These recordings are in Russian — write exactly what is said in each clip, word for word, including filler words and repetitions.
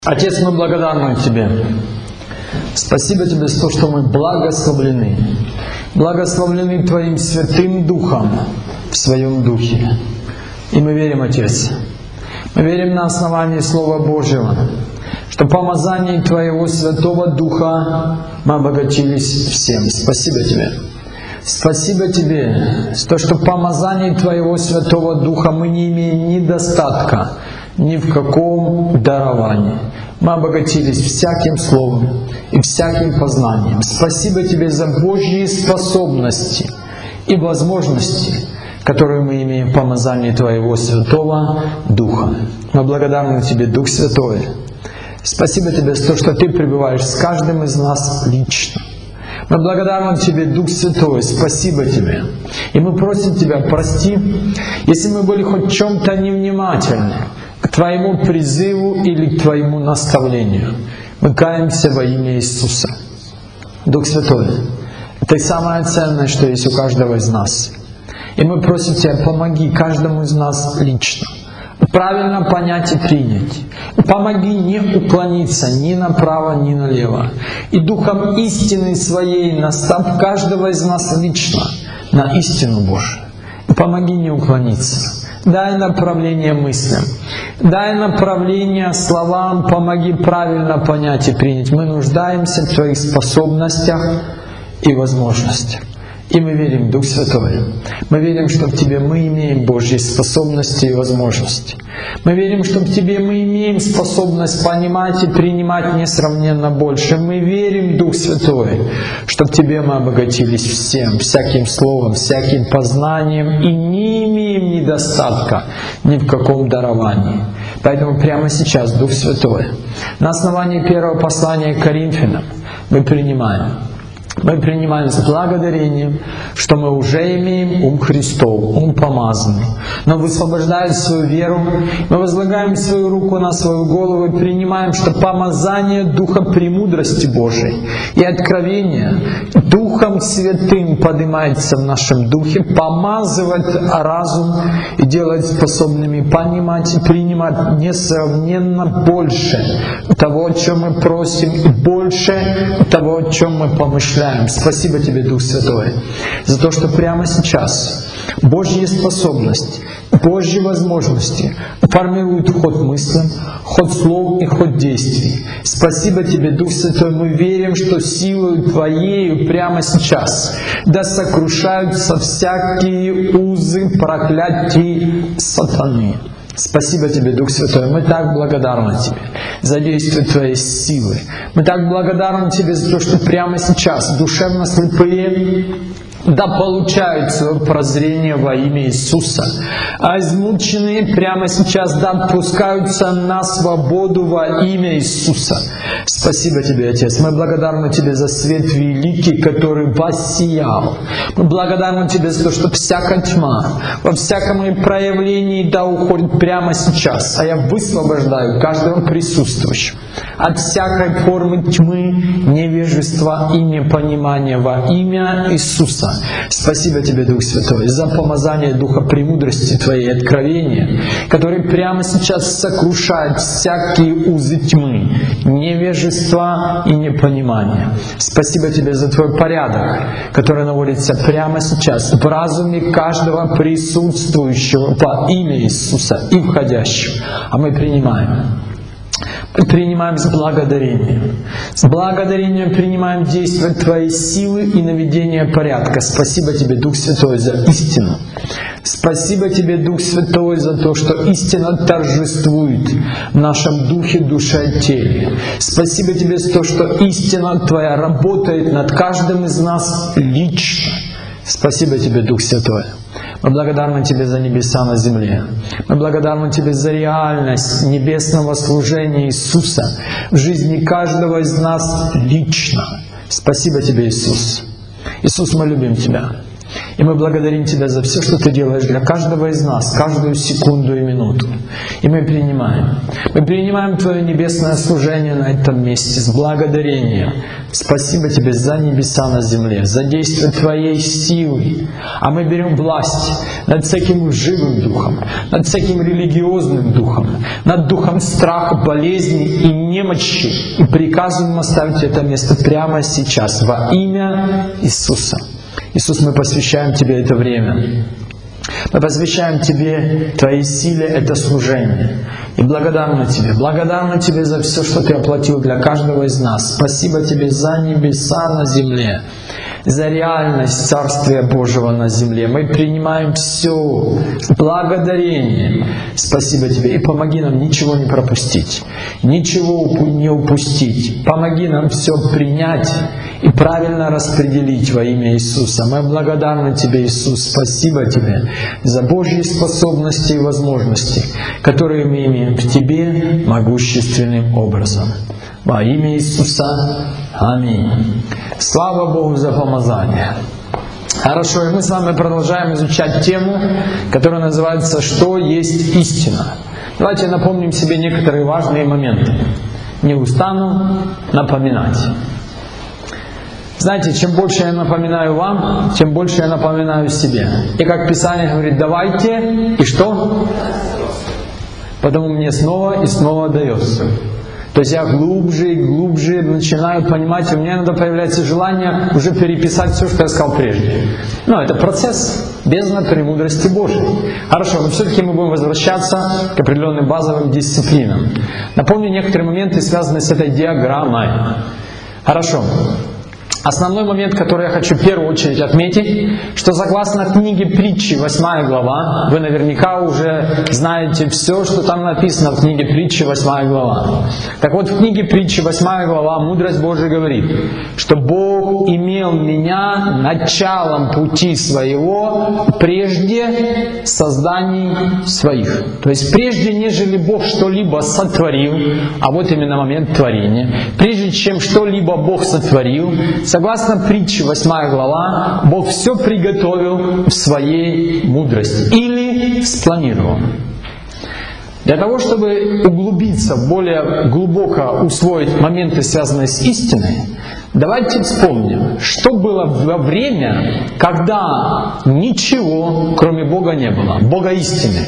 Отец, мы благодарны Тебе. Спасибо Тебе за то, что мы благословлены. Благословлены Твоим Святым Духом в Своем Духе. И мы верим, Отец, мы верим на основании Слова Божьего, что помазание Твоего Святого Духа мы обогатились всем. Спасибо Тебе. Спасибо Тебе за то, что в помазании Твоего Святого Духа мы не имеем недостатка ни в каком даровании. Мы обогатились всяким словом и всяким познанием. Спасибо Тебе за Божьи способности и возможности, которые мы имеем в помазании Твоего Святого Духа. Мы благодарны Тебе, Дух Святой. Спасибо Тебе за то, что Ты пребываешь с каждым из нас лично. Мы благодарны Тебе, Дух Святой, спасибо Тебе. И мы просим Тебя, прости, если мы были хоть в чем-то невнимательны к Твоему призыву или к Твоему наставлению. Мы каемся во имя Иисуса. Дух Святой, Ты самое ценное, что есть у каждого из нас. И мы просим Тебя, помоги каждому из нас лично правильно понять и принять. Помоги не уклониться ни направо, ни налево. И Духом истины Своей настав каждого из нас лично на истину Божию. Помоги не уклониться. Дай направление мыслям. Дай направление словам. Помоги правильно понять и принять. Мы нуждаемся в Твоих способностях и возможностях. И мы верим, Дух Святой, мы верим, что в Тебе мы имеем Божьи способности и возможности. Мы верим, что в Тебе мы имеем способность понимать и принимать несравненно больше. Мы верим, Дух Святой, что в Тебе мы обогатились всем, всяким словом, всяким познанием и не имеем недостатка ни в каком даровании. Поэтому прямо сейчас, Дух Святой, на основании первого послания к Коринфянам мы принимаем. Мы принимаем с благодарением, что мы уже имеем ум Христов, ум помазанный. Но высвобождая свою веру, мы возлагаем свою руку на свою голову и принимаем, что помазание Духа премудрости Божией и откровения Духом Святым поднимается в нашем духе, помазывает разум и делает способными понимать и принимать несравненно больше того, о чем мы просим, и больше того, о чем мы помышляем. Спасибо Тебе, Дух Святой, за то, что прямо сейчас Божьи способности, Божьи возможности формируют ход мыслям, ход слов и ход действий. Спасибо Тебе, Дух Святой, мы верим, что силой Твоею прямо сейчас да сокрушаются всякие узы проклятий сатаны. Спасибо Тебе, Дух Святой. Мы так благодарны Тебе за действие Твоей силы. Мы так благодарны Тебе за то, что прямо сейчас душевно слепые да получают свое прозрение во имя Иисуса. А измученные прямо сейчас да отпускаются на свободу во имя Иисуса. Спасибо Тебе, Отец. Мы благодарны Тебе за свет великий, который воссиял. Мы благодарны Тебе за то, что всякая тьма во всяком ее проявлении да уходит прямо сейчас. А я высвобождаю каждого присутствующего от всякой формы тьмы, невежества и непонимания во имя Иисуса. Спасибо Тебе, Дух Святой, за помазание Духа премудрости Твоей и откровения, который прямо сейчас сокрушает всякие узы тьмы, невежества и непонимания. Спасибо Тебе за Твой порядок, который наводится прямо сейчас в разуме каждого присутствующего во имя Иисуса и входящего. А мы принимаем. Мы принимаем с благодарением. С благодарением принимаем действие Твоей силы и наведение порядка. Спасибо Тебе, Дух Святой, за истину. Спасибо Тебе, Дух Святой, за то, что истина торжествует в нашем духе, душе и теле. Спасибо Тебе за то, что истина Твоя работает над каждым из нас лично. Спасибо Тебе, Дух Святой. Мы благодарны Тебе за небеса на земле. Мы благодарны Тебе за реальность небесного служения Иисуса в жизни каждого из нас лично. Спасибо Тебе, Иисус. Иисус, мы любим Тебя. И мы благодарим Тебя за все, что Ты делаешь для каждого из нас, каждую секунду и минуту. И мы принимаем. Мы принимаем Твое небесное служение на этом месте с благодарением. Спасибо Тебе за небеса на земле, за действие Твоей силы. А мы берем власть над всяким лживым духом, над всяким религиозным духом, над духом страха, болезни и немощи. И приказываем оставить это место прямо сейчас во имя Иисуса. Иисус, мы посвящаем Тебе это время. Мы посвящаем Тебе, Твоей силе, это служение. И благодарны Тебе, благодарны Тебе за все, что Ты оплатил для каждого из нас. Спасибо Тебе за небеса на земле, за реальность Царствия Божьего на земле. Мы принимаем все с благодарением. Спасибо Тебе. И помоги нам ничего не пропустить, ничего не упустить. Помоги нам все принять и правильно распределить во имя Иисуса. Мы благодарны Тебе, Иисус. Спасибо Тебе за Божьи способности и возможности, которые мы имеем в Тебе могущественным образом. Во имя Иисуса. Аминь. Слава Богу за помазание. Хорошо, и мы с вами продолжаем изучать тему, которая называется «Что есть истина?». Давайте напомним себе некоторые важные моменты. Не устану напоминать. Знаете, чем больше я напоминаю вам, тем больше я напоминаю себе. И как Писание говорит, давайте, и что? Потому мне снова и снова дается. То есть я глубже и глубже начинаю понимать, и у меня иногда появляется желание уже переписать все, что я сказал прежде. Но это процесс бездна премудрости Божией. Хорошо, но все-таки мы будем возвращаться к определенным базовым дисциплинам. Напомню некоторые моменты, связанные с этой диаграммой. Хорошо. Основной момент, который я хочу в первую очередь отметить, что согласно книге Притчи, восьмая глава, вы наверняка уже знаете все, что там написано в книге Притчи, восьмая глава. Так вот, в книге Притчи, восьмая глава, мудрость Божия говорит, что Бог имел меня началом пути своего прежде созданий своих. То есть прежде, нежели Бог что-либо сотворил, а вот именно момент творения, прежде чем что-либо Бог сотворил, согласно Притче, восьмая глава, Бог все приготовил в своей мудрости или спланировал. Для того, чтобы углубиться, более глубоко усвоить моменты, связанные с истиной, давайте вспомним, что было во время, когда ничего, кроме Бога, не было. Бога истины.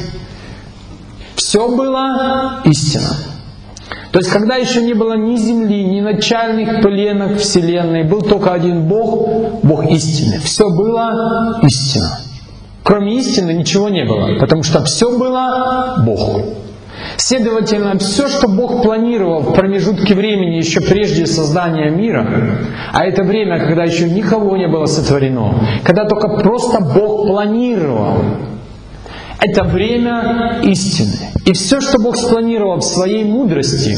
Все было истина. То есть, когда еще не было ни земли, ни начальных пленок Вселенной, был только один Бог, Бог истины. Все было истина. Кроме истины ничего не было, потому что все было Бог. Следовательно, все, что Бог планировал в промежутке времени еще прежде создания мира, а это время, когда еще никого не было сотворено, когда только просто Бог планировал, это время истины. И все, что Бог спланировал в своей мудрости,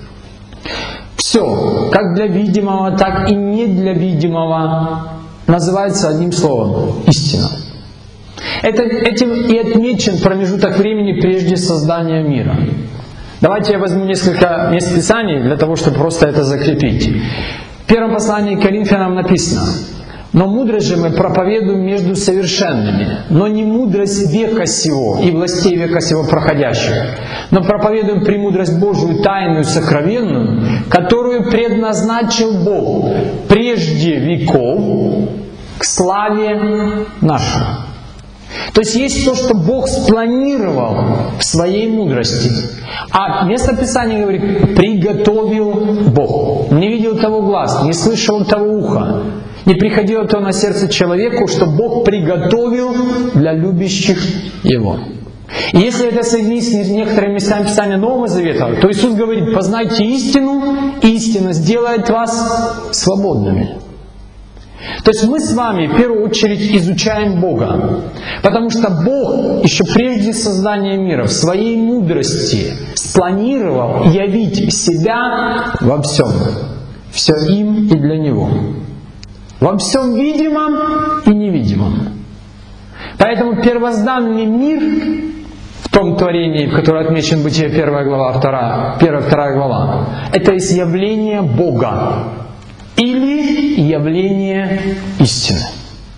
все, как для видимого, так и не для видимого, называется одним словом — истина. Это, этим и отмечен промежуток времени прежде создания мира. Давайте я возьму несколько мест Писаний для того, чтобы просто это закрепить. В первом послании к Коринфянам написано: «Но мудрость же мы проповедуем между совершенными, но не мудрость века сего и властей века сего проходящих, но проповедуем премудрость Божию, тайную, сокровенную, которую предназначил Бог прежде веков к славе нашей». То есть есть то, что Бог спланировал в своей мудрости. А место Писания говорит: «приготовил Бог». Не видел того глаз, не слышал того уха, не приходило то на сердце человеку, что Бог приготовил для любящих Его. И если это соединить с некоторыми местами Писания Нового Завета, то Иисус говорит: «Познайте истину, и истина сделает вас свободными». То есть мы с вами в первую очередь изучаем Бога, потому что Бог еще прежде создания мира в своей мудрости спланировал явить себя во всем. Все им и для Него. Во всем видимом и невидимом. Поэтому первозданный мир в том творении, в котором отмечен Бытие первая глава, вторая, первая, вторая глава, это изъявление Бога или явление истины.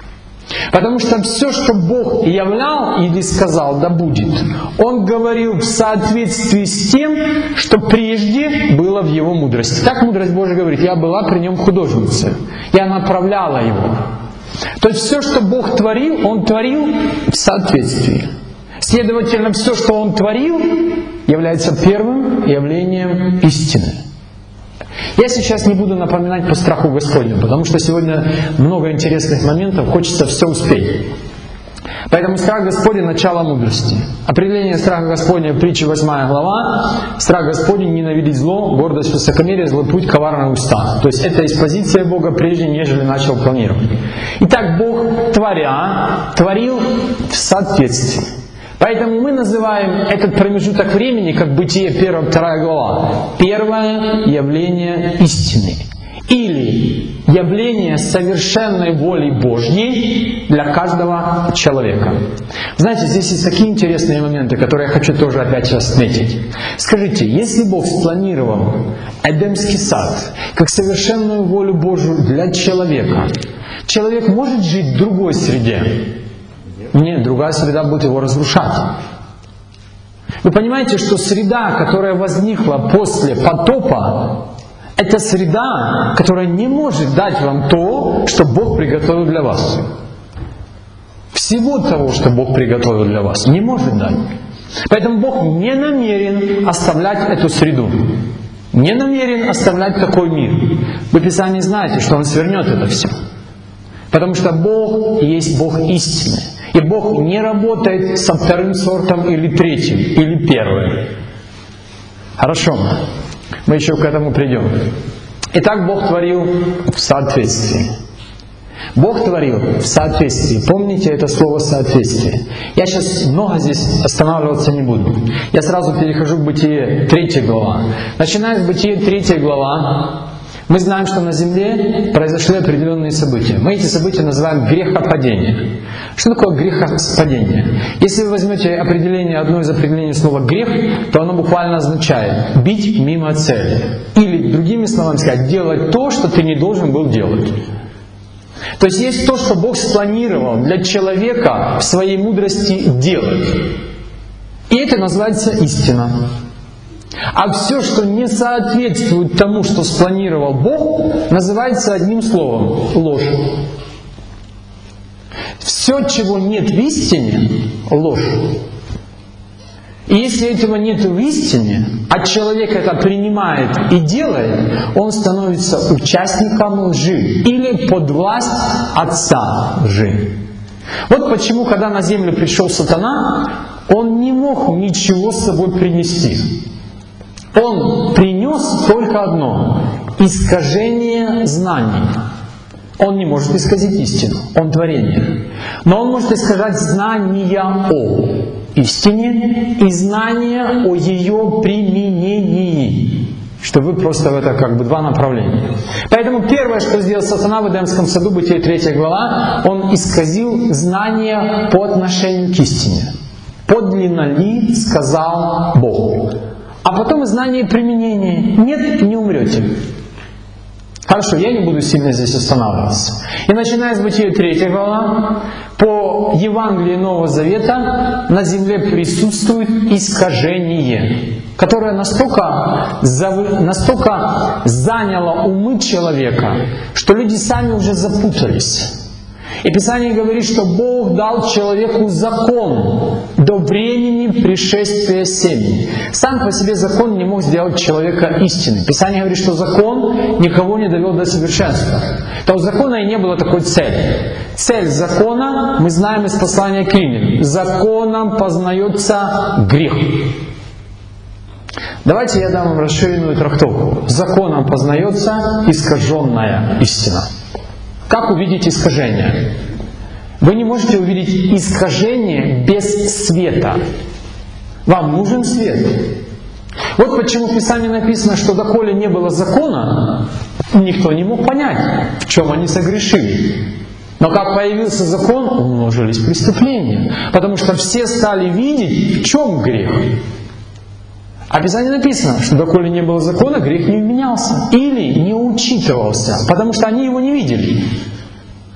Потому что все, что Бог являл или сказал, да будет, Он говорил в соответствии с тем, что прежде было в Его мудрости. Так мудрость Божия говорит: я была при Нем художницей, я направляла Его. То есть все, что Бог творил, Он творил в соответствии. Следовательно, все, что Он творил, является первым явлением истины. Я сейчас не буду напоминать по страху Господню, потому что сегодня много интересных моментов, хочется все успеть. Поэтому страх Господень — начало мудрости. Определение страха Господня в притче восьмая глава. Страх Господень — ненавидеть зло, гордость, высокомерие, злой путь, коварные уста. То есть это экспозиция Бога прежде, нежели начал планировать. Итак, Бог, творя, творил в соответствии. Поэтому мы называем этот промежуток времени, как Бытие первая, вторая глава, первое явление истины. Или явление совершенной воли Божьей для каждого человека. Знаете, здесь есть такие интересные моменты, которые я хочу тоже опять сейчас отметить. Скажите, если Бог спланировал Эдемский сад как совершенную волю Божью для человека, человек может жить в другой среде? Нет, другая среда будет его разрушать. Вы понимаете, что среда, которая возникла после потопа, это среда, которая не может дать вам то, что Бог приготовил для вас. Всего того, что Бог приготовил для вас, не может дать. Поэтому Бог не намерен оставлять эту среду. Не намерен оставлять такой мир. Вы в Писании знаете, что Он свернет это все. Потому что Бог есть Бог истины. И Бог не работает со вторым сортом или третьим, или первым. Хорошо, мы еще к этому придем. Итак, Бог творил в соответствии. Бог творил в соответствии. Помните это слово «соответствие». Я сейчас много здесь останавливаться не буду. Я сразу перехожу к Бытие третья глава. Начиная с Бытие третья глава, мы знаем, что на земле произошли определенные события. Мы эти события называем грехопадение. Что такое грехопадение? Если вы возьмете определение, одно из определений слова «грех», то оно буквально означает «бить мимо цели». Или, другими словами сказать, делать то, что ты не должен был делать. То есть есть то, что Бог спланировал для человека в своей мудрости делать. И это называется истина. А все, что не соответствует тому, что спланировал Бог, называется одним словом — ложь. Все, чего нет в истине — ложь. И если этого нет в истине, а человек это принимает и делает, он становится участником лжи или под власть отца лжи. Вот почему, когда на землю пришел сатана, он не мог ничего с собой принести. Он принес только одно — искажение знаний. Он не может исказить истину, он творение. Но он может искажать знания о истине и знания о ее применении. Что вы просто в это как бы два направления. Поэтому первое, что сделал сатана в Эдемском саду, Бытие третья глава, он исказил знания по отношению к истине. «Подлинно ли сказал Бог?» А потом и знание применения. Нет, не умрете. Хорошо, я не буду сильно здесь останавливаться. И начиная с Бытия третья глава, по Евангелию Нового Завета на земле присутствует искажение, которое настолько, настолько заняло умы человека, что люди сами уже запутались. И Писание говорит, что Бог дал человеку закон до времени пришествия семени. Сам по себе закон не мог сделать человека истинным. Писание говорит, что закон никого не довел до совершенства. То у закона и не было такой цели. Цель закона мы знаем из послания к Римлянам. Законом познается грех. Давайте я дам вам расширенную трактовку. Законом познается искаженная истина. Как увидеть искажение? Вы не можете увидеть искажение без света. Вам нужен свет. Вот почему в Писании написано, что доколе не было закона, никто не мог понять, в чем они согрешили. Но как появился закон, умножились преступления. Потому что все стали видеть, в чем грех. А в Писании написано, что доколе не было закона, грех не менялся или не учитывался, потому что они его не видели.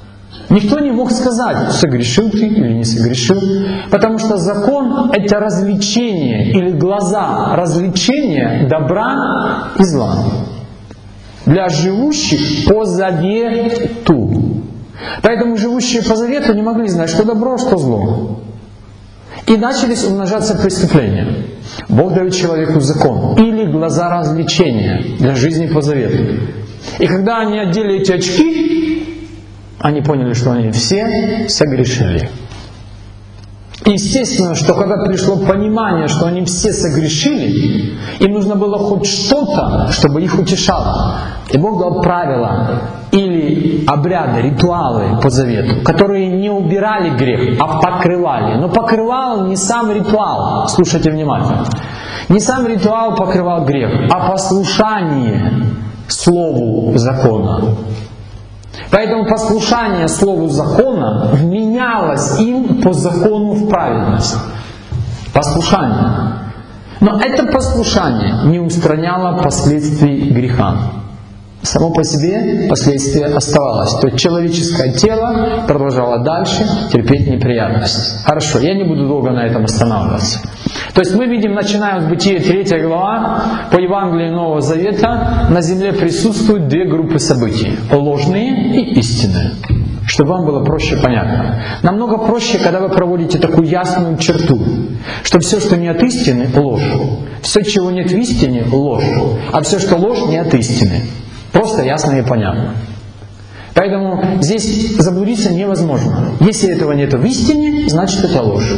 Никто не мог сказать, согрешил ты или не согрешил, потому что закон — это развлечение или глаза развлечения добра и зла для живущих по завету. Поэтому живущие по завету не могли знать, что добро, что зло. И начались умножаться преступления. Бог дает человеку закон или глаза развлечения для жизни по завету. И когда они одели эти очки, они поняли, что они все согрешили. И естественно, что когда пришло понимание, что они все согрешили, им нужно было хоть что-то, чтобы их утешало. И Бог дал правила или обряды, ритуалы по завету, которые не убирали грех, а покрывали. Но покрывал не сам ритуал, слушайте внимательно. Не сам ритуал покрывал грех, а послушание слову закона. Поэтому послушание слову закона вменялось им по закону в праведность. Послушание. Но это послушание не устраняло последствий греха. Само по себе последствие оставалось. То есть человеческое тело продолжало дальше терпеть неприятности. Хорошо, я не буду долго на этом останавливаться. То есть мы видим, начиная с Бытия третья глава, по Евангелию Нового Завета, на земле присутствуют две группы событий. Ложные и истинные. Чтобы вам было проще понятно. Намного проще, когда вы проводите такую ясную черту, что все, что не от истины, ложь. Все, чего нет в истине, ложь. А все, что ложь, не от истины. Просто ясно и понятно. Поэтому здесь заблудиться невозможно. Если этого нет в истине, значит это ложь.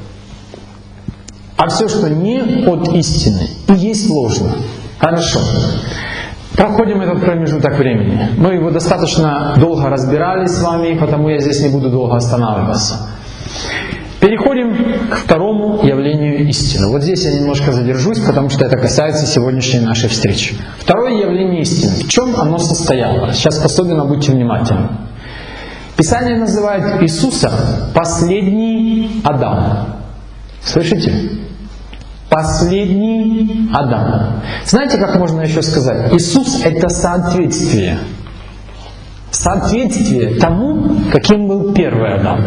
А все, что не от истины, и есть ложно. Хорошо. Проходим этот промежуток времени. Мы его достаточно долго разбирали с вами, потому я здесь не буду долго останавливаться. Переходим к второму явлению истины. Вот здесь я немножко задержусь, потому что это касается сегодняшней нашей встречи. Второе явление истины. В чем оно состояло? Сейчас особенно будьте внимательны. Писание называет Иисуса последний Адам. Слышите? Последний Адам. Знаете, как можно еще сказать? Иисус — это соответствие. Соответствие тому, каким был первый Адам.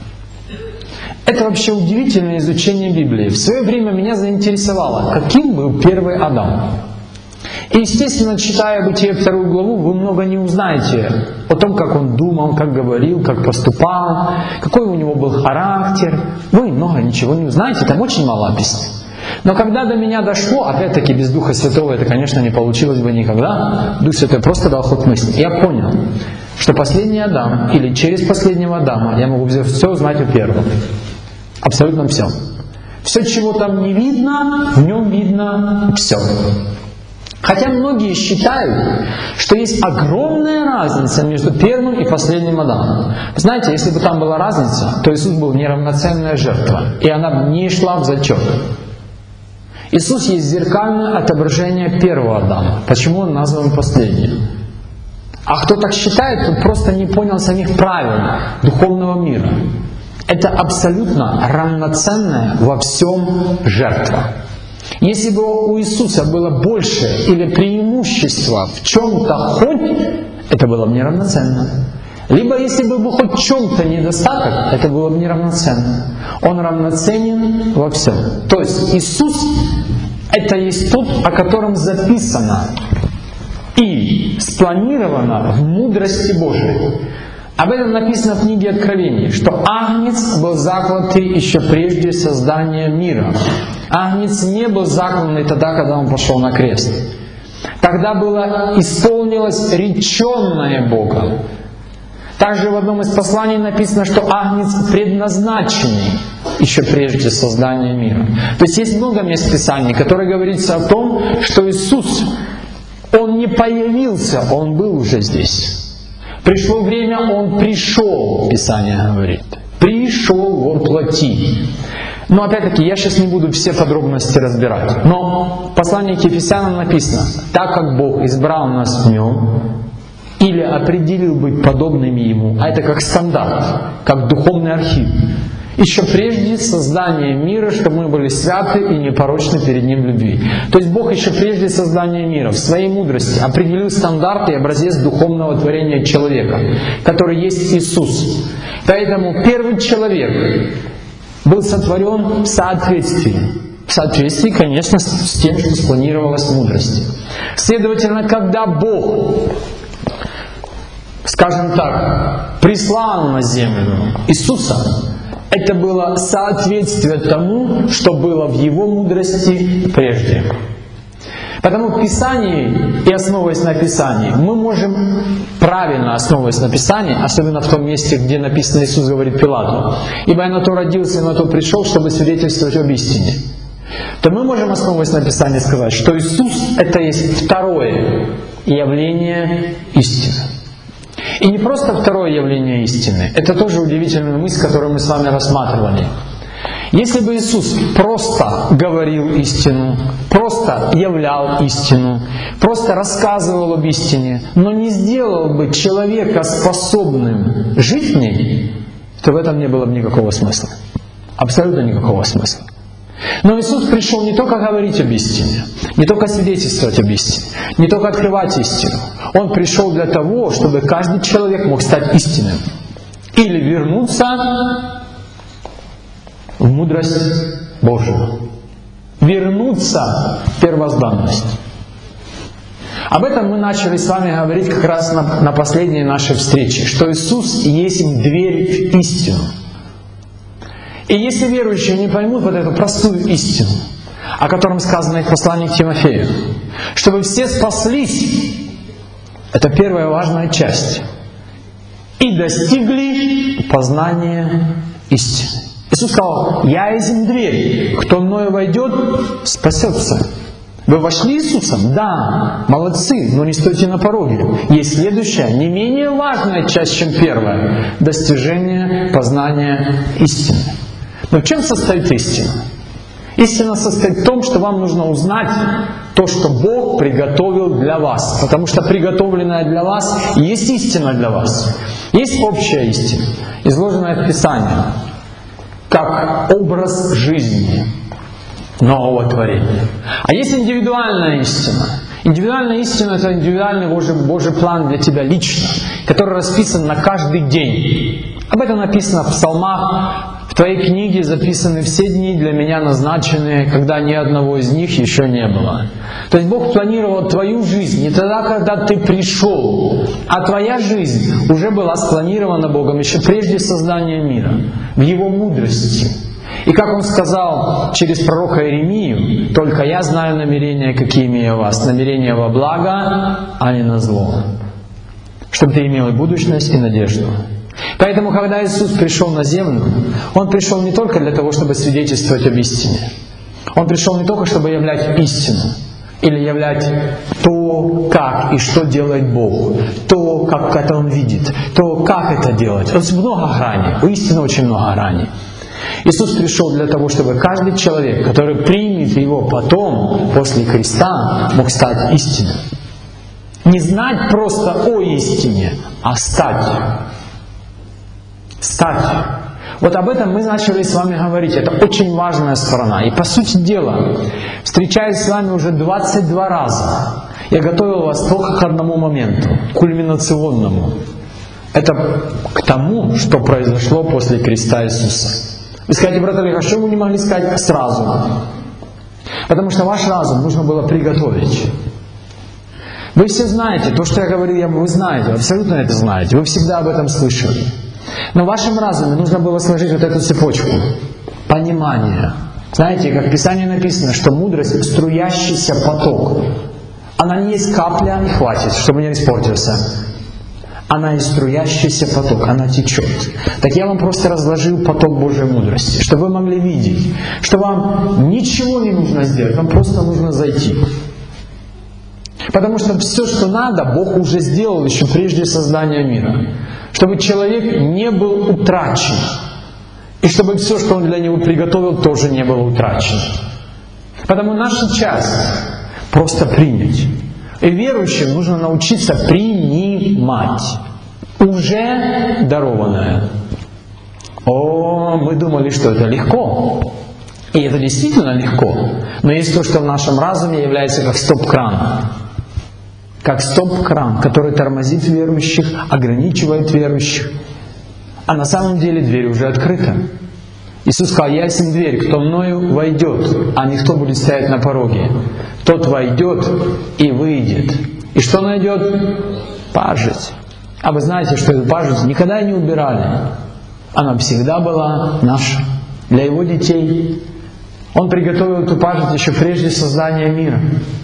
Это вообще удивительное изучение Библии. В свое время меня заинтересовало, каким был первый Адам. И, естественно, читая Бытие вторую главу, вы много не узнаете о том, как он думал, как говорил, как поступал, какой у него был характер. Вы много ничего не узнаете, там очень мало описано. Но когда до меня дошло, опять-таки без Духа Святого это, конечно, не получилось бы никогда, Дух Святой просто дал ход мысли. Я понял, что последний Адам, или через последнего Адама, я могу все узнать у первого. Абсолютно все. Все, чего там не видно, в нем видно все. Хотя многие считают, что есть огромная разница между первым и последним Адамом. Знаете, если бы там была разница, то Иисус был неравноценная жертва, и она не шла в зачет. Иисус есть зеркальное отображение первого Адама. Почему он назван последним? А кто так считает, тот просто не понял самих правил духовного мира. Это абсолютно равноценная во всем жертва. Если бы у Иисуса было больше или преимущество в чем-то хоть, это было бы неравноценно. Либо если бы был хоть в чем-то недостаток, это было бы неравноценно. Он равноценен во всем. То есть Иисус — это есть тот, о котором записано и спланировано в мудрости Божией. Об этом написано в книге Откровений, что Агнец был закланный еще прежде создания мира. Агнец не был закланный тогда, когда он пошел на крест. Тогда было исполнилось реченное Богом. Также в одном из посланий написано, что Агнец предназначенный еще прежде создания мира. То есть есть много мест Писаний, которые говорится о том, что Иисус, Он не появился, Он был уже здесь. Пришло время, Он пришел, Писание говорит. Пришел во плоти. Но опять-таки, я сейчас не буду все подробности разбирать. Но в послании к Ефесянам написано: так как Бог избрал нас в Нем, или определил быть подобными Ему, а это как стандарт, как духовный архив. еще прежде создания мира, чтобы мы были святы и непорочны перед Ним в любви. То есть Бог еще прежде создания мира в своей мудрости определил стандарт и образец духовного творения человека, который есть Иисус. Поэтому первый человек был сотворен в соответствии. В соответствии, конечно, с тем, что спланировалось в мудрости. Следовательно, когда Бог, скажем так, прислал на землю Иисуса, это было соответствие тому, что было в Его мудрости прежде. Потому в Писании, и основываясь на Писании, мы можем, правильно основываясь на Писании, особенно в том месте, где написано, Иисус говорит Пилату: «Ибо я на то родился и на то пришел, чтобы свидетельствовать об истине», то мы можем, основываясь на Писании, сказать, что Иисус — это есть второе явление истины. И не просто второе явление истины, это тоже удивительная мысль, которую мы с вами рассматривали. Если бы Иисус просто говорил истину, просто являл истину, просто рассказывал об истине, но не сделал бы человека способным жить в ней, то в этом не было бы никакого смысла. Абсолютно никакого смысла. Но Иисус пришел не только говорить об истине, не только свидетельствовать об истине, не только открывать истину. Он пришел для того, чтобы каждый человек мог стать истинным. Или вернуться в мудрость Божию. Вернуться в первозданность. Об этом мы начали с вами говорить как раз на, на последней нашей встрече, что Иисус есть дверь в истину. И если верующие не поймут вот эту простую истину, о котором сказано в послании к Тимофею, чтобы все спаслись, это первая важная часть, и достигли познания истины. Иисус сказал: «Я есть дверь, кто мною войдет, спасется». Вы вошли Иисусом? Да, молодцы, но не стойте на пороге. Есть следующая, не менее важная часть, чем первая — достижение познания истины. Но в чем состоит истина? Истина состоит в том, что вам нужно узнать то, что Бог приготовил для вас. Потому что приготовленное для вас есть истина для вас. Есть общая истина, изложенная в Писании, как образ жизни нового творения. А есть индивидуальная истина. Индивидуальная истина — это индивидуальный Божий, Божий план для тебя лично, который расписан на каждый день. Об этом написано в псалмах. В твоей книге записаны все дни для меня назначенные, когда ни одного из них еще не было. То есть Бог планировал твою жизнь не тогда, когда ты пришел, а твоя жизнь уже была спланирована Богом еще прежде создания мира, в Его мудрости. И как Он сказал через пророка Иеремию: «Только я знаю намерения, какие имею о вас, намерения во благо, а не на зло, чтобы ты имел и будущность, и надежду». Поэтому, когда Иисус пришел на землю, Он пришел не только для того, чтобы свидетельствовать об истине. Он пришел не только, чтобы являть истину, или являть то, как и что делает Бог, то, как это Он видит, то, как это делать. У нас много граней, у истины очень много граней. Иисус пришел для того, чтобы каждый человек, который примет Его потом, после креста, мог стать истинным. Не знать просто о истине, а стать. Стать. Вот об этом мы начали с вами говорить. Это очень важная сторона. И по сути дела, встречаясь с вами уже двадцать два раза, я готовил вас только к одному моменту, кульминационному. Это к тому, что произошло после креста Иисуса. Вы скажете: брат Олег, а что вы не могли сказать сразу? Потому что ваш разум нужно было приготовить. Вы все знаете, то, что я говорил, вы знаете, абсолютно это знаете. Вы всегда об этом слышали. Но в вашем разуме нужно было сложить вот эту цепочку понимания. Знаете, как в Писании написано, что мудрость — струящийся поток. Она не есть капля и хватит, чтобы не испортился. Она есть струящийся поток, она течет. Так я вам просто разложил поток Божьей мудрости, чтобы вы могли видеть, что вам ничего не нужно сделать, вам просто нужно зайти. Потому что все, что надо, Бог уже сделал еще прежде создания мира. Чтобы человек не был утрачен. И чтобы все, что Он для него приготовил, тоже не было утрачено. Потому наша часть — просто принять. И верующим нужно научиться принимать уже дарованное. О, мы думали, что это легко. И это действительно легко. Но есть то, что в нашем разуме является как стоп-кран. Как стоп-кран, который тормозит верующих, ограничивает верующих. А на самом деле дверь уже открыта. Иисус сказал: «Я есть дверь, кто мною войдет, а не кто будет стоять на пороге. Тот войдет и выйдет. И что найдет? Пажить». А вы знаете, что эту пажить никогда не убирали. Она всегда была наша, для Его детей. Он приготовил эту пажить еще прежде создания мира.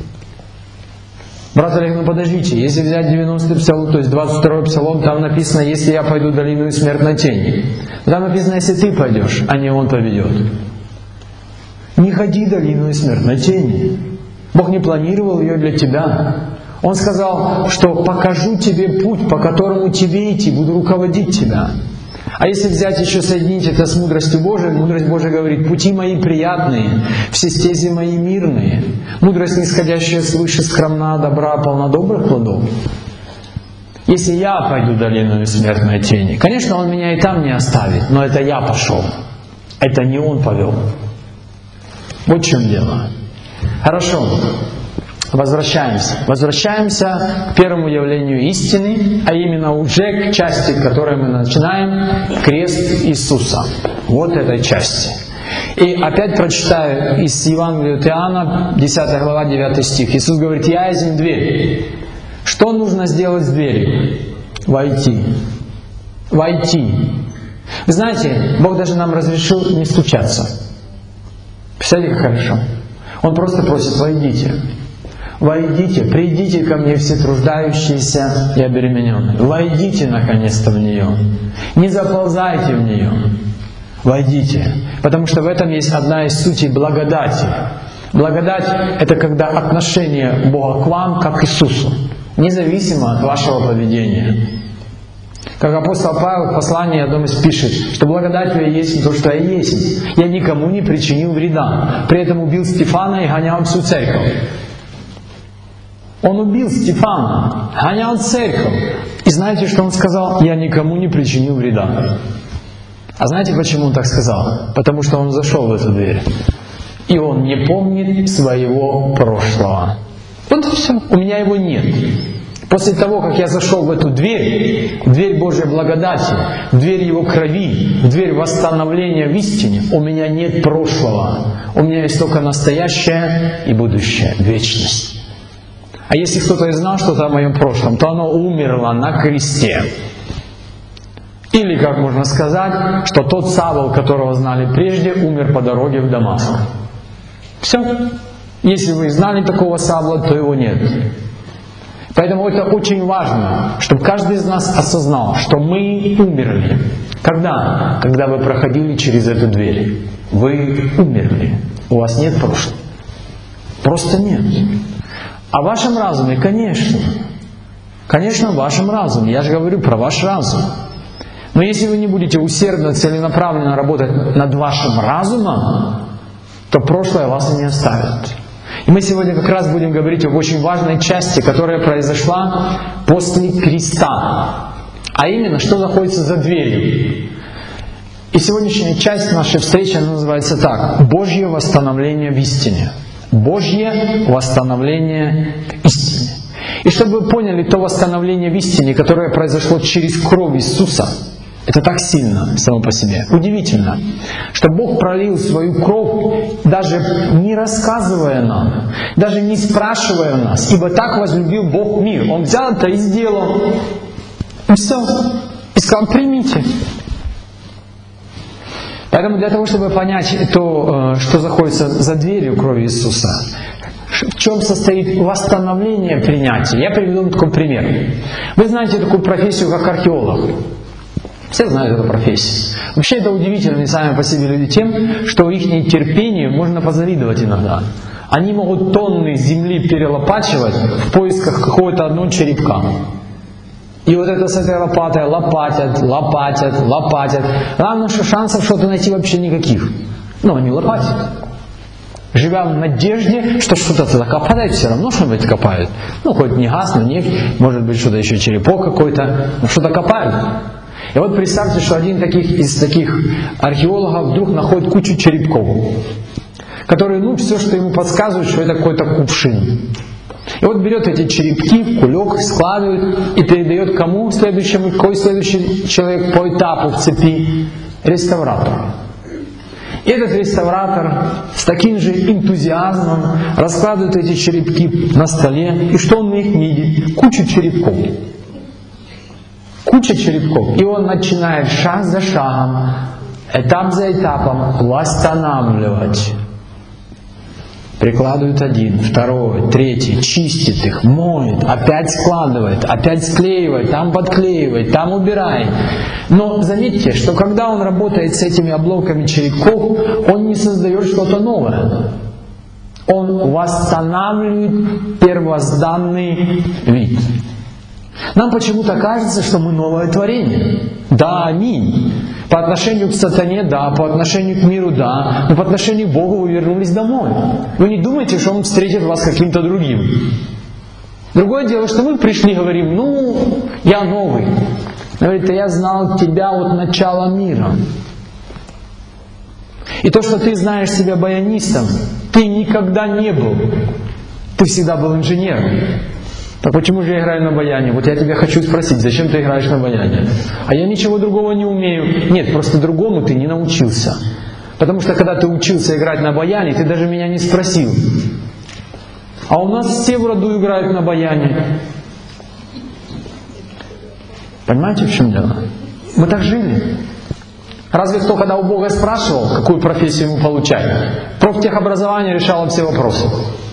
Брат Олег, ну подождите, если взять девяностый псалом, то есть двадцать второй псалом, там написано: «Если я пойду долину смертной тени». Там написано: «Если ты пойдешь, а не он поведет». Не ходи долину смертной тени. Бог не планировал ее для тебя. Он сказал, что покажу тебе путь, по которому тебе идти, буду руководить тебя. А если взять еще соединить это с мудростью Божией, мудрость Божия говорит: «Пути мои приятные, все стези мои мирные, мудрость, нисходящая свыше, скромна, добра, полна добрых плодов». Если я пойду долину смертной тени, конечно, Он меня и там не оставит, но это я пошел, это не Он повел. Вот в чем дело. Хорошо. Возвращаемся. Возвращаемся к первому явлению истины, а именно уже к части, к которой мы начинаем, крест Иисуса. Вот этой части. И опять прочитаю из Евангелия от Иоанна, десятая глава, девятый стих. Иисус говорит: «Я есть дверь». Что нужно сделать с дверью? Войти. Войти. Вы знаете, Бог даже нам разрешил не стучаться. Представляете, как хорошо? Он просто просит: «Войдите». Войдите, придите ко мне все труждающиеся и обремененные. Войдите наконец-то в нее. Не заползайте в нее. Войдите. Потому что в этом есть одна из сутей благодати. Благодать — это когда отношение Бога к вам как к Иисусу, независимо от вашего поведения. Как апостол Павел в послании одном из пишет, что благодать Твоя есть то, что я есть. Я никому не причинил вреда. При этом убил Стефана и гонял всю церковь. Он убил Стефана, гонял церковь. И знаете, что он сказал? «Я никому не причинил вреда». А знаете, почему он так сказал? Потому что он зашел в эту дверь. И он не помнит своего прошлого. Вот и все. У меня его нет. После того, как я зашел в эту дверь, в дверь Божьей благодати, в дверь Его крови, в дверь восстановления в истине, у меня нет прошлого. У меня есть только настоящее и будущее, вечность. А если кто-то и знал что-то о моем прошлом, то оно умерло на кресте. Или, как можно сказать, что тот Савл, которого знали прежде, умер по дороге в Дамаск. Все. Если вы знали такого Савла, то его нет. Поэтому это очень важно, чтобы каждый из нас осознал, что мы умерли. Когда? Когда вы проходили через эту дверь. Вы умерли. У вас нет прошлого. Просто нет. А в вашем разуме, конечно. Конечно, в вашем разуме. Я же говорю про ваш разум. Но если вы не будете усердно, целенаправленно работать над вашим разумом, то прошлое вас и не оставит. И мы сегодня как раз будем говорить об очень важной части, которая произошла после креста. А именно, что находится за дверью. И сегодняшняя часть нашей встречи она называется так: Божье восстановление в истине. Божье восстановление в истине. И чтобы вы поняли то восстановление в истине, которое произошло через кровь Иисуса, это так сильно само по себе. Удивительно, что Бог пролил свою кровь, даже не рассказывая нам, даже не спрашивая нас, ибо так возлюбил Бог мир. Он взял это и сделал. И все. И сказал: примите. Поэтому для того, чтобы понять то, что находится за дверью крови Иисуса, в чем состоит восстановление принятия, я приведу вам такой пример. Вы знаете такую профессию, как археолог. Все знают эту профессию. Вообще это удивительно сами по себе люди тем, что их терпению можно позавидовать иногда. Они могут тонны земли перелопачивать в поисках какого-то одного черепка. И вот это с этой лопатой лопатят, лопатят, лопатят. Главное, что шансов что-то найти вообще никаких. Но они лопатят. Живя в надежде, что что-то туда копают, все равно что-нибудь копают. Ну, хоть не газ, но нефть, может быть, что-то еще черепок какой-то, но что-то копают. И вот представьте, что один таких, из таких археологов вдруг находит кучу черепков, которые, ну, все, что ему подсказывают, что это какой-то кувшин. И вот берет эти черепки в кулек, складывает и передает кому следующему, какой следующий человек по этапу в цепи? Реставратору. И этот реставратор с таким же энтузиазмом раскладывает эти черепки на столе. И что он в них видит? Кучу черепков. Куча черепков. И он начинает шаг за шагом, этап за этапом восстанавливать. Прикладывает один, второй, третий, чистит их, моет, опять складывает, опять склеивает, там подклеивает, там убирает. Но заметьте, что когда он работает с этими обломками черепков, он не создает что-то новое. Он восстанавливает первозданный вид. Нам почему-то кажется, что мы новое творение. Да, аминь. По отношению к сатане, да, по отношению к миру, да, но по отношению к Богу вы вернулись домой. Вы не думайте, что Он встретит вас каким-то другим. Другое дело, что мы пришли и говорим, ну, я новый. Он говорит, а я знал тебя от начала мира. И то, что ты знаешь себя баянистом, ты никогда не был. Ты всегда был инженером. Так почему же я играю на баяне? Вот я тебя хочу спросить, зачем ты играешь на баяне? А я ничего другого не умею. Нет, просто другому ты не научился. Потому что когда ты учился играть на баяне, ты даже меня не спросил. А у нас все в роду играют на баяне. Понимаете, в чем дело? Мы так жили. Разве кто, когда у Бога спрашивал, какую профессию ему получать? Профтехобразование решало все вопросы.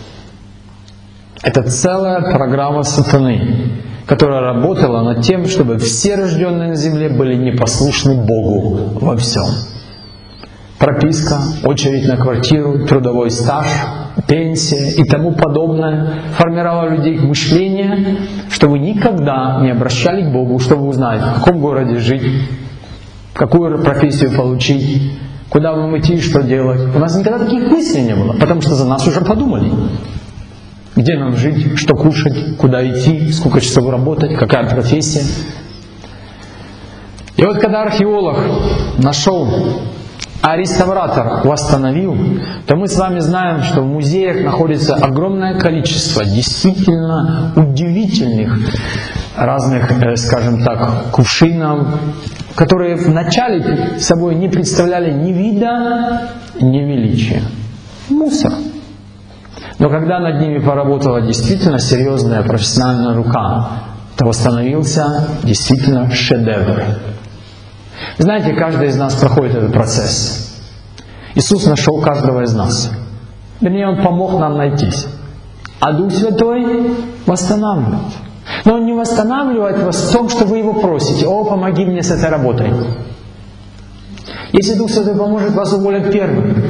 Это целая программа сатаны, которая работала над тем, чтобы все рожденные на земле были непослушны Богу во всем. Прописка, очередь на квартиру, трудовой стаж, пенсия и тому подобное формировало в людей мышление, что вы никогда не обращали к Богу, чтобы узнать, в каком городе жить, какую профессию получить, куда вам идти, что делать. У нас никогда таких мыслей не было, потому что за нас уже подумали. Где нам жить, что кушать, куда идти, сколько часов работать, какая профессия. И вот когда археолог нашел, а реставратор восстановил, то мы с вами знаем, что в музеях находится огромное количество действительно удивительных разных, скажем так, кувшинов, которые вначале собой не представляли ни вида, ни величия. Мусор. Но когда над ними поработала действительно серьезная профессиональная рука, то восстановился действительно шедевр. Знаете, каждый из нас проходит этот процесс. Иисус нашел каждого из нас. Вернее, Он помог нам найтись. А Дух Святой восстанавливает. Но Он не восстанавливает вас в том, что вы Его просите. О, помоги мне с этой работой. Если Дух Святой поможет, вас уволят первым.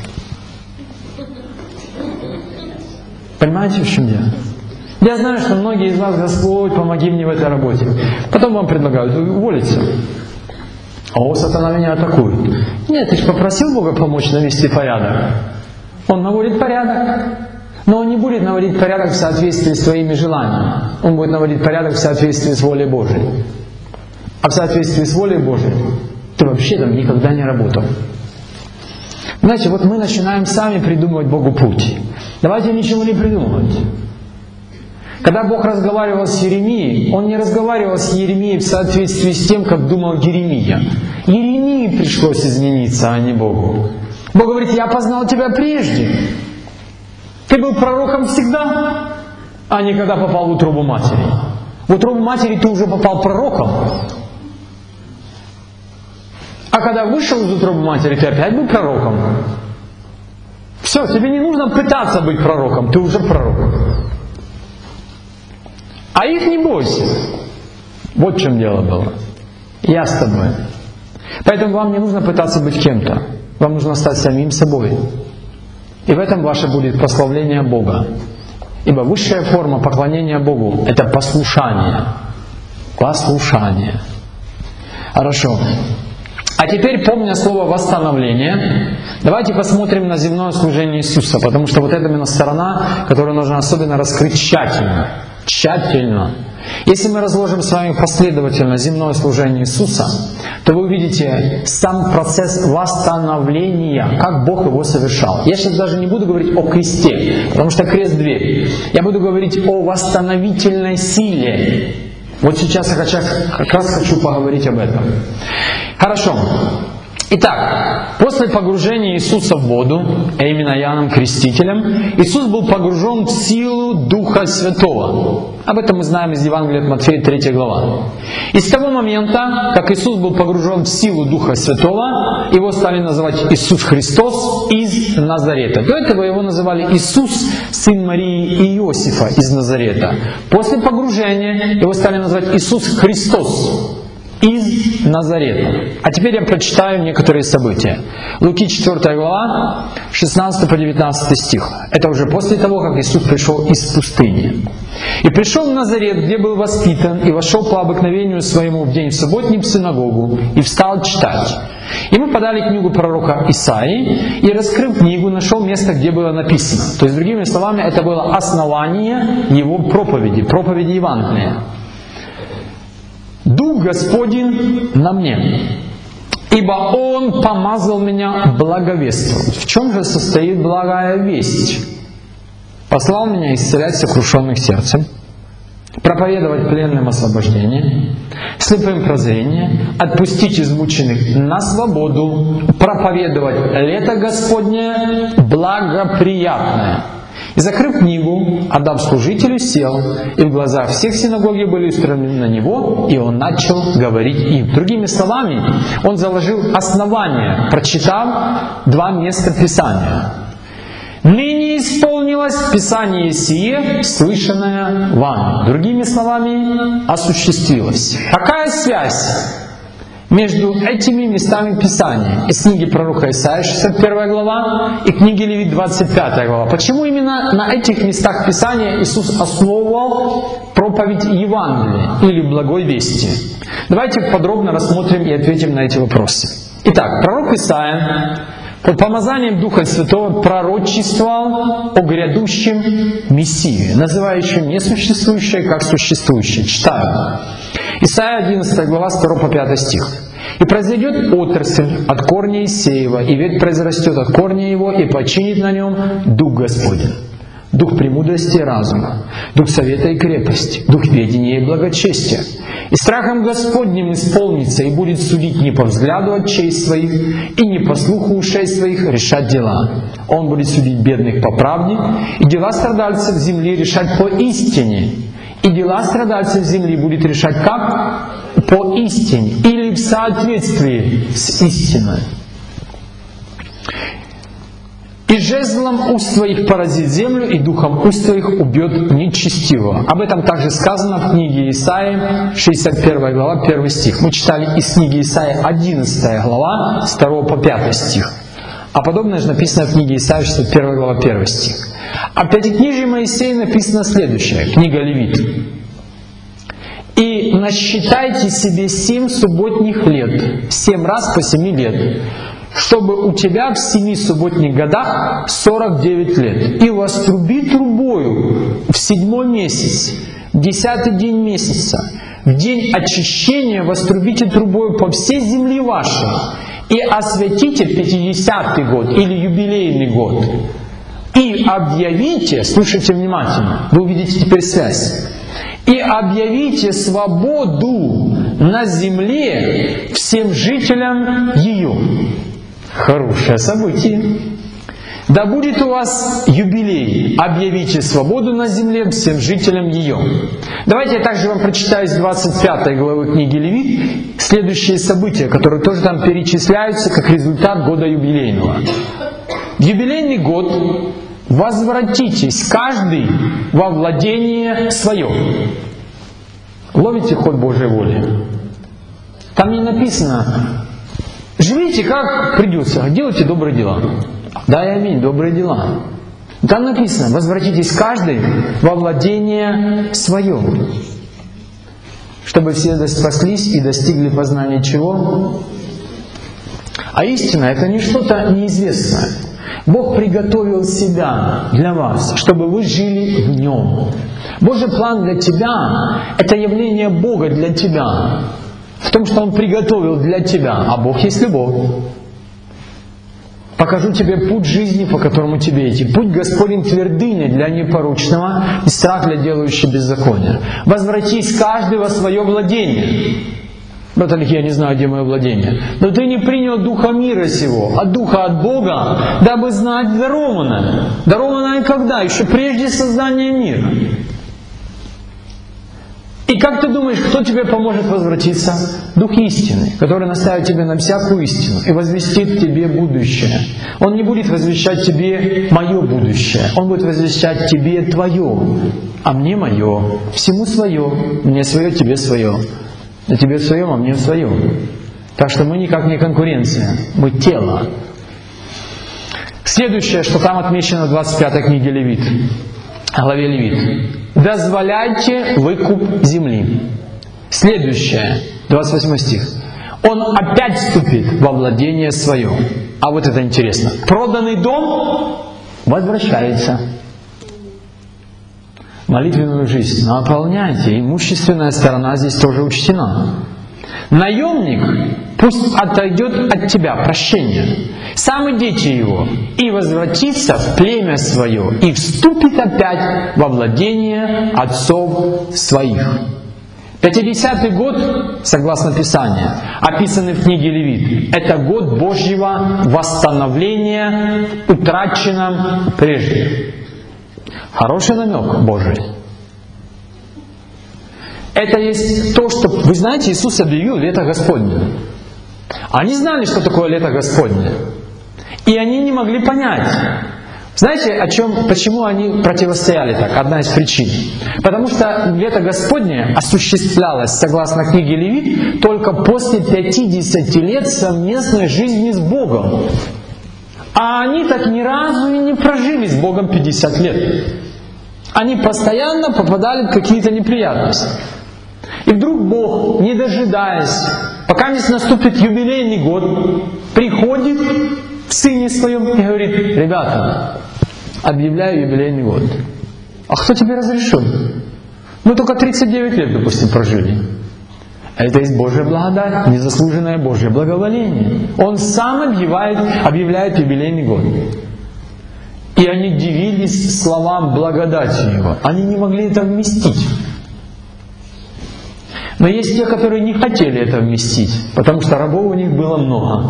Понимаете, в чем дело? Я знаю, что многие из вас, Господь, помоги мне в этой работе. Потом вам предлагают уволиться. О, сатана меня атакует. Нет, ты же попросил Бога помочь навести порядок. Он наводит порядок. Но Он не будет наводить порядок в соответствии с твоими желаниями. Он будет наводить порядок в соответствии с волей Божией. А в соответствии с волей Божией ты вообще там никогда не работал. Знаете, вот мы начинаем сами придумывать Богу путь. Давайте ничего не придумывать. Когда Бог разговаривал с Иеремией, Он не разговаривал с Иеремией в соответствии с тем, как думал Иеремия. Иеремии пришлось измениться, а не Богу. Бог говорит, я познал тебя прежде. Ты был пророком всегда, а не когда попал в утробу матери. В утробу матери ты уже попал пророком. А когда вышел из утробы матери, ты опять был пророком. Все, тебе не нужно пытаться быть пророком, ты уже пророк. А их не бойся. Вот в чем дело было. Я с тобой. Поэтому вам не нужно пытаться быть кем-то. Вам нужно стать самим собой. И в этом ваше будет прославление Бога. Ибо высшая форма поклонения Богу – это послушание. Послушание. Хорошо. А теперь, помня слово «восстановление», давайте посмотрим на земное служение Иисуса, потому что вот это именно сторона, которую нужно особенно раскрыть тщательно. Тщательно. Если мы разложим с вами последовательно земное служение Иисуса, то вы увидите сам процесс восстановления, как Бог его совершал. Я сейчас даже не буду говорить о кресте, потому что крест — дверь. Я буду говорить о восстановительной силе. Вот сейчас я как раз хочу поговорить об этом. Хорошо. Итак, после погружения Иисуса в воду, а именно Иоанном Крестителем, Иисус был погружен в силу Духа Святого. Об этом мы знаем из Евангелия от Матфея, третья глава. И с того момента, как Иисус был погружен в силу Духа Святого, его стали называть Иисус Христос из Назарета. До этого его называли Иисус, сын Марии и Иосифа из Назарета. После погружения его стали называть Иисус Христос из Назарета. А теперь я прочитаю некоторые события. Луки четвёртая глава, шестнадцатый по девятнадцатый стих. Это уже после того, как Иисус пришел из пустыни. «И пришел в Назарет, где был воспитан, и вошел по обыкновению своему в день субботний в синагогу, и встал читать. Ему подали книгу пророка Исаии, и, раскрыв книгу, нашел место, где было написано». То есть, другими словами, это было основание его проповеди, проповеди Евангелия. «Дух Господень на мне, ибо Он помазал меня благовествовать». В чем же состоит благая весть? «Послал меня исцелять сокрушенных сердцем, проповедовать пленным освобождение, слепым прозрение, отпустить измученных на свободу, проповедовать лето Господне благоприятное». И, закрыв книгу, отдав служителю, сел, и в глазах всех синагоги были устремлены на него, и он начал говорить им. Другими словами, он заложил основание, прочитав два места Писания. «Ныне исполнилось Писание сие, слышанное вами». Другими словами, осуществилось. Какая связь между этими местами Писания? Из книги пророка Исаии, шестьдесят первая глава, и книги Левит, двадцать пятая глава. Почему именно на этих местах Писания Иисус основывал проповедь Евангелия или благой вести? Давайте подробно рассмотрим и ответим на эти вопросы. Итак, пророк Исаия под помазанием Духа Святого пророчествовал о грядущем Мессии, называющем несуществующее как существующее. Читаю. Исайя одиннадцатая глава, с второго по пятый стих. «И произойдет отрасль от корня Иисеева, и ветвь произрастет от корня его, и починит на нем Дух Господень. Дух премудрости и разума, Дух совета и крепости, Дух ведения и благочестия. И страхом Господним исполнится, и будет судить не по взгляду очей своих, и не по слуху ушей своих решать дела. Он будет судить бедных по правде, и дела страдальцев земли решать по истине. И дела страдальцев земли будет решать как? По истине, или в соответствии с истиной. И жезлом уст твоих поразит землю, и духом уст твоих убьет нечестивого». Об этом также сказано в книге Исаии, шестьдесят первая глава, первый стих. Мы читали из книги Исаии одиннадцатая глава, с второго по пятый стих. А подобное же написано в книге Исаии, шестьдесят первая глава, первый стих. А в Пятикнижии Моисея написано следующее, книга Левит. «И насчитайте себе семь субботних лет, семь раз по семи лет, чтобы у тебя в семи субботних годах сорок девять лет. И воструби трубою в седьмой месяц, в десятый день месяца, в день очищения вострубите трубою по всей земле вашей, и освятите пятидесятый год или юбилейный год. И объявите», слушайте внимательно, вы увидите теперь связь, «и объявите свободу на земле всем жителям ее». Хорошее событие. «Да будет у вас юбилей, объявите свободу на земле всем жителям ее». Давайте я также вам прочитаю из двадцать пятой главы книги Левит следующие события, которые тоже там перечисляются как результат года юбилейного. «В юбилейный год возвратитесь каждый во владение свое». Ловите ход Божьей воли. Там не написано: живите как придется, делайте добрые дела. Да и аминь, добрые дела. Там написано: возвратитесь каждый во владение свое, чтобы все спаслись и достигли познания чего? А истина — это не что-то неизвестное. Бог приготовил себя для вас, чтобы вы жили в Нем. Божий план для тебя — это явление Бога для тебя, в том, что Он приготовил для тебя, а Бог есть любовь. Покажу тебе путь жизни, по которому тебе идти. Путь Господень твердыня для непорочного и страх для делающего беззакония. Возвратись каждый во свое владение. Брат Олег, я не знаю, где мое владение. Но ты не принял духа мира сего, а духа от Бога, дабы знать дарованное. Дарованное когда? Еще прежде создания мира. И как ты думаешь, кто тебе поможет возвратиться? Дух истины, который наставит тебя на всякую истину и возвестит тебе будущее. Он не будет возвещать тебе мое будущее, Он будет возвещать тебе твое, а мне мое. Всему свое, мне свое, тебе свое. А тебе в своем, а мне в своем. Так что мы никак не конкуренция, мы тело. Следующее, что там отмечено в двадцать пятой книге Левит, главе Левит. Дозволяйте выкуп земли. Следующее, двадцать восьмой стих. Он опять вступит во владение свое. А вот это интересно. Проданный дом возвращается. Молитвенную жизнь наполняйте. Имущественная сторона здесь тоже учтена. Наемник пусть отойдет от тебя, прощение. Сам идите его, и возвратится в племя свое, и вступит опять во владение отцов своих. Пятидесятый год, согласно Писанию, описанный в книге Левит, это год Божьего восстановления в утраченном прежде. Хороший намек Божий. Это есть то, что... Вы знаете, Иисус объявил лето Господне. Они знали, что такое лето Господне. И они не могли понять. Знаете, о чем, почему они противостояли так? Одна из причин. Потому что лето Господне осуществлялось, согласно книге Левит, только после пятидесяти лет совместной жизни с Богом. А они так ни разу и не прожили с Богом пятьдесят лет. Они постоянно попадали в какие-то неприятности. И вдруг Бог, не дожидаясь, пока не наступит юбилейный год, приходит в Сыне Своем и говорит: ребята, объявляю юбилейный год. А кто тебе разрешил? Мы только тридцать девять лет, допустим, прожили. Это есть Божья благодать, незаслуженное Божье благоволение. Он сам объявляет, объявляет юбилейный год. И они дивились словам благодати Его. Они не могли это вместить. Но есть те, которые не хотели это вместить, потому что рабов у них было много.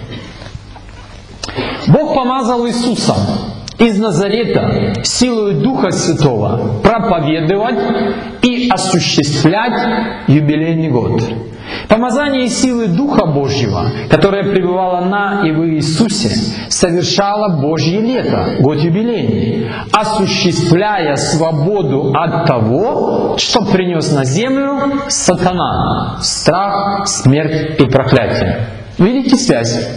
Бог помазал Иисуса из Назарета силою Духа Святого проповедовать и осуществлять юбилейный год. Помазание силы Духа Божьего, которое пребывало на и в Иисусе, совершало Божье лето, год юбилейный, осуществляя свободу от того, что принес на землю сатана, страх, смерть и проклятие. Видите связь?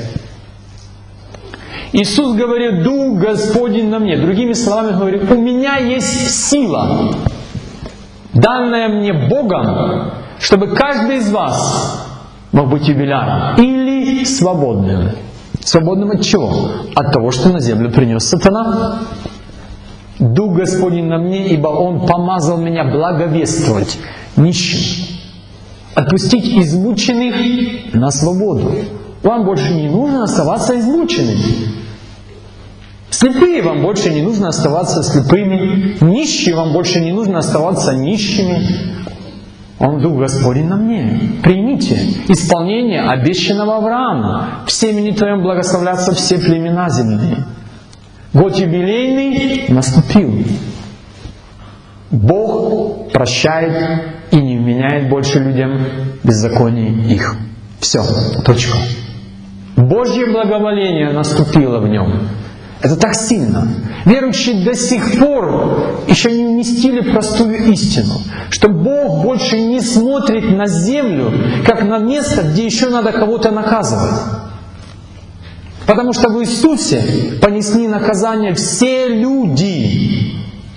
Иисус говорит: «Дух Господень на мне». Другими словами говорит: «У меня есть сила, данная мне Богом, чтобы каждый из вас мог быть юбиляром или свободным». Свободным от чего? От того, что на землю принес сатана. «Дух Господень на мне, ибо Он помазал меня благовествовать нищим, отпустить измученных на свободу». Вам больше не нужно оставаться измученными. Слепые вам больше не нужно оставаться слепыми. Нищие вам больше не нужно оставаться нищими. Он Дух Господень на мне. Примите исполнение обещанного Аврааму. В семени Твоем благословлятся все племена земные. Год юбилейный наступил. Бог прощает и не вменяет больше людям беззаконий их. Все, точка. Божье благоволение наступило в нем. Это так сильно. Верующие до сих пор еще не вместили простую истину, что Бог больше не смотрит на землю, как на место, где еще надо кого-то наказывать. Потому что в Иисусе понесли наказание все люди.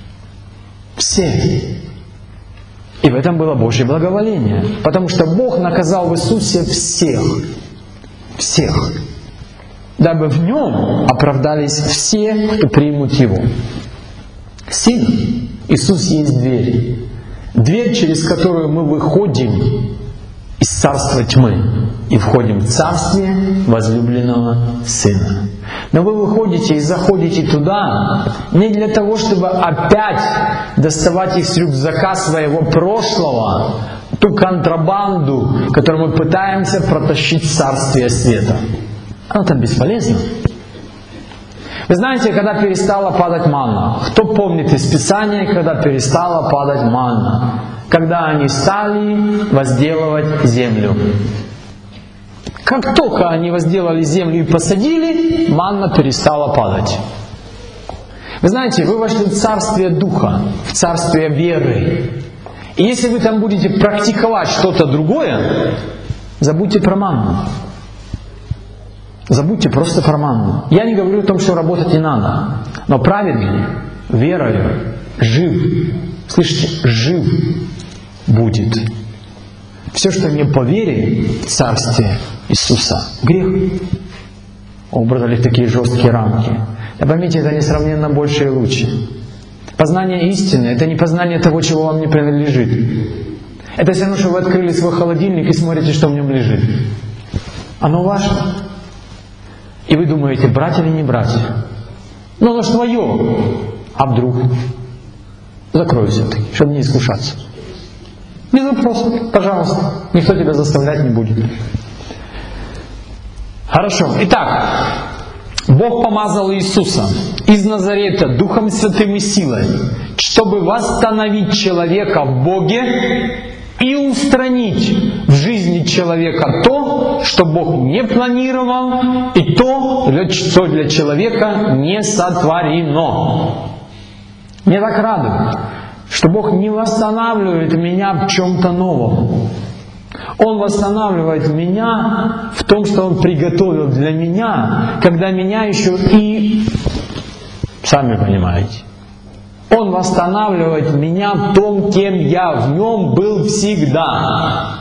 Все. И в этом было Божье благоволение. Потому что Бог наказал в Иисусе всех. Всех. Дабы в Нем оправдались все, кто примут Его. Сильно. Иисус есть дверь. Дверь, через которую мы выходим из царства тьмы и входим в царствие возлюбленного Сына. Но вы выходите и заходите туда не для того, чтобы опять доставать из рюкзака своего прошлого ту контрабанду, которую мы пытаемся протащить в царствие света. Оно там бесполезно. Вы знаете, когда перестала падать манна? Кто помнит из Писания, когда перестала падать манна? Когда они стали возделывать землю. Как только они возделали землю и посадили, манна перестала падать. Вы знаете, вы вошли в царствие Духа, в царствие веры. И если вы там будете практиковать что-то другое, забудьте про манну. Забудьте просто про манну. Я не говорю о том, что работать не надо. Но праведный, верою, жив, слышите, жив будет. Все, что не по вере в царствие Иисуса, грех. Убрали в такие жесткие рамки. Да поймите, это несравненно больше и лучше. Познание истины — это не познание того, чего вам не принадлежит. Это все равно, что вы открыли свой холодильник и смотрите, что в нем лежит. Оно ваше. И вы думаете, брать или не брать? Но оно ж твое. А вдруг? Закрой все-таки, чтобы не искушаться. Без вопросов, пожалуйста. Никто тебя заставлять не будет. Хорошо. Итак, Бог помазал Иисуса из Назарета Духом Святым и силой, чтобы восстановить человека в Боге и устранить в жизни человека то, что Бог не планировал, и то, что для человека не сотворено. Мне так радует, что Бог не восстанавливает меня в чем-то новом. Он восстанавливает меня в том, что Он приготовил для меня, когда меня еще и... Сами понимаете. Он восстанавливает меня в том, кем я в Нем был всегда.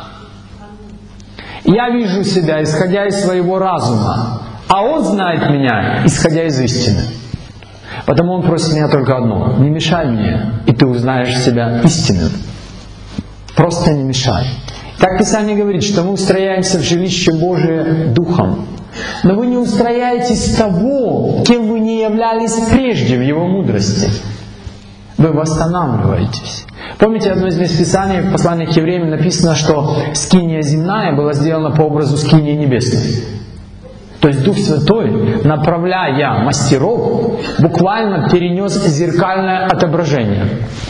Я вижу себя, исходя из своего разума, а Он знает меня, исходя из истины. Потому Он просит меня только одно: не мешай мне, и ты узнаешь себя истинным. Просто не мешай. Так Писание говорит, что мы устрояемся в жилище Божие Духом. Но вы не устрояетесь того, кем вы не являлись прежде в Его мудрости. Вы восстанавливаетесь. Помните, одно из мест Писания, в послании к евреям написано, что скиния земная была сделана по образу скинии небесной. То есть Дух Святой, направляя мастеров, буквально перенес зеркальное отображение.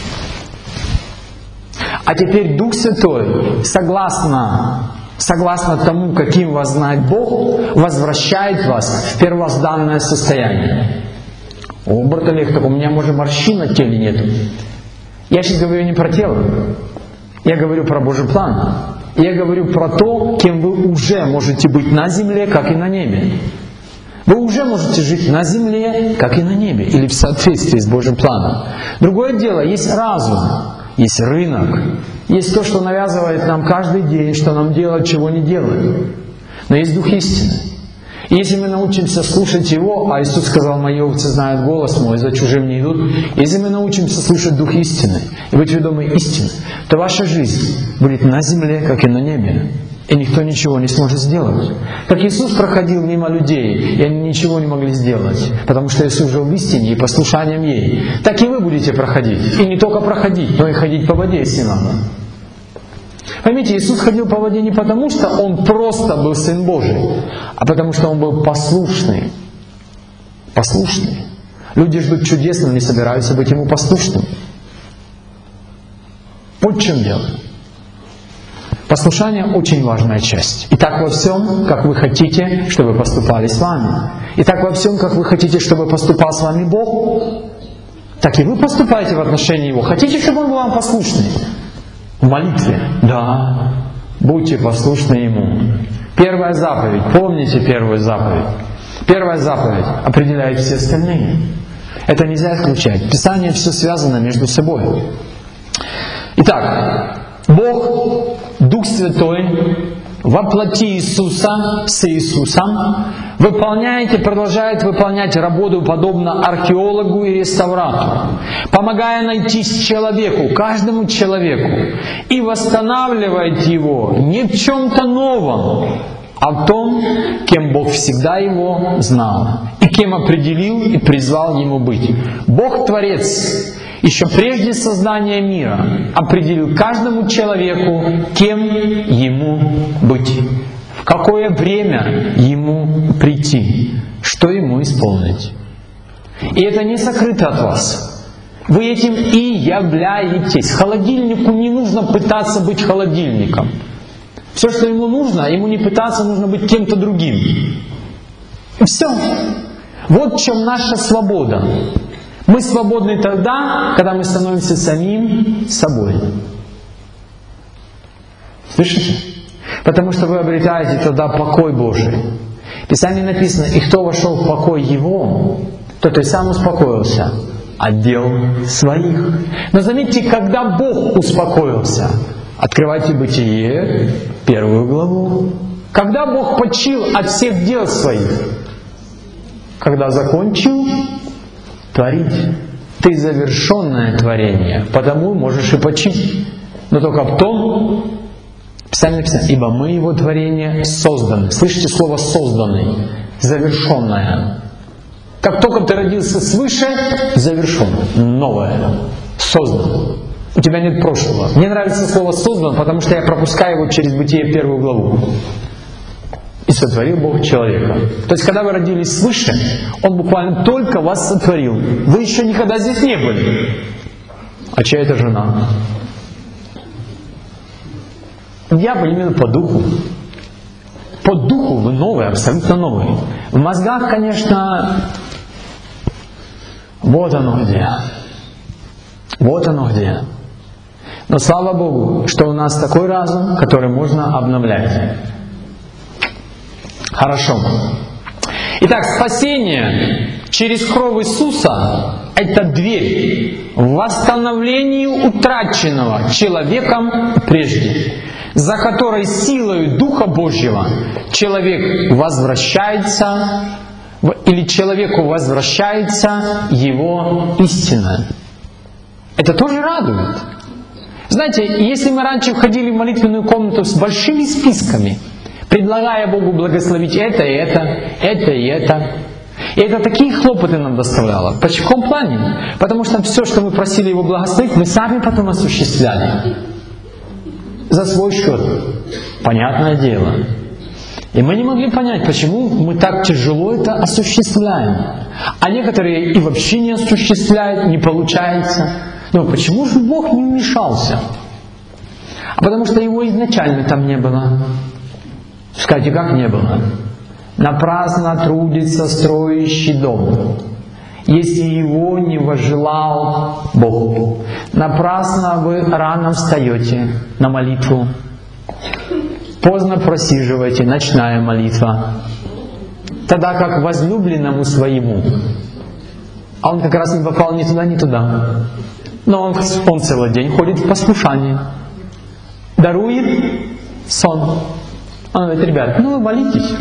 А теперь Дух Святой, согласно, согласно тому, каким вас знает Бог, возвращает вас в первозданное состояние. О, брат Олег, так у меня, может, морщин на теле нету. Я сейчас говорю не про тело. Я говорю про Божий план. Я говорю про то, кем вы уже можете быть на земле, как и на небе. Вы уже можете жить на земле, как и на небе, или в соответствии с Божьим планом. Другое дело, есть разум, есть рынок, есть то, что навязывает нам каждый день, что нам делать, чего не делать. Но есть Дух истины. И если мы научимся слушать Его, а Иисус сказал: «Мои овцы знают голос мой, за чужим не идут», если мы научимся слушать Дух истины и быть ведомы истины, то ваша жизнь будет на земле, как и на небе. И никто ничего не сможет сделать. Как Иисус проходил мимо людей, и они ничего не могли сделать, потому что Иисус жил в истине и послушанием ей. Так и вы будете проходить. И не только проходить, но и ходить по воде, если надо. Поймите, Иисус ходил по воде не потому, что Он просто был Сын Божий, а потому что Он был послушный. Послушный. Люди ждут чудес, но не собираются быть Ему послушными. Вот в чем дело. Послушание — очень важная часть. И так во всем, как вы хотите, чтобы поступали с вами. И так во всем, как вы хотите, чтобы поступал с вами Бог, так и вы поступаете в отношении Его. Хотите, чтобы Он был вам послушный? В молитве? Да. Будьте послушны Ему. Первая заповедь. Помните первую заповедь. Первая заповедь определяет все остальные. Это нельзя исключать. Писание все связано между собой. Итак, Бог, Дух Святой, во плоти Иисуса, с Иисусом, выполняет и продолжает выполнять работу подобно археологу и реставратору, помогая найти человеку, каждому человеку, и восстанавливает его не в чем-то новом, а в том, кем Бог всегда его знал, и кем определил и призвал ему быть. Бог Творец еще прежде создания мира определил каждому человеку, кем ему быть, в какое время ему прийти, что ему исполнить. И это не сокрыто от вас. Вы этим и являетесь. Холодильнику не нужно пытаться быть холодильником. Все, что ему нужно, ему не пытаться, нужно быть кем-то другим. И все. Вот в чем наша свобода. Мы свободны тогда, когда мы становимся самим собой. Слышите? Потому что вы обретаете тогда покой Божий. В Писании написано: «И кто вошел в покой Его, тот и сам успокоился от дел своих». Но заметьте, когда Бог успокоился, открывайте Бытие, первую главу. Когда Бог почил от всех дел своих? Когда закончил творить. Ты завершенное творение, потому можешь и почить. Но только в том, Писание написано: «Ибо мы Его творение созданы». Слышите слово «созданный», завершенное. Как только ты родился свыше, завершен, новое, создан. У тебя нет прошлого. Мне нравится слово «создан», потому что я пропускаю его через Бытие первую главу. «И сотворил Бог человека». То есть, когда вы родились свыше, Он буквально только вас сотворил. Вы еще никогда здесь не были. А чья это жена? Дьявол именно по духу. По духу вы новые, абсолютно новые. В мозгах, конечно, вот оно где. Вот оно где. Но слава Богу, что у нас такой разум, который можно обновлять. Хорошо. Итак, спасение через кровь Иисуса – это дверь в восстановлении утраченного человеком прежде, за которой силой Духа Божьего человек возвращается, или человеку возвращается его истина. Это тоже радует. Знаете, если мы раньше входили в молитвенную комнату с большими списками, предлагая Богу благословить это и это, это и это, и это такие хлопоты нам доставляло. В каком плане? Потому что все, что мы просили Его благословить, мы сами потом осуществляли. За свой счет. Понятное дело. И мы не могли понять, почему мы так тяжело это осуществляем. А некоторые и вообще не осуществляют, не получается. Но почему же Бог не вмешался? А потому что Его изначально там не было. Скажите, как не было? Напрасно трудится строящий дом, если его не возжелал Бог. Напрасно вы рано встаете на молитву, поздно просиживаете, ночная молитва, тогда как возлюбленному своему. А он как раз не попал ни туда, ни туда. Но он, он целый день ходит в послушании, дарует сон. Он говорит: ребят, ну вы молитесь,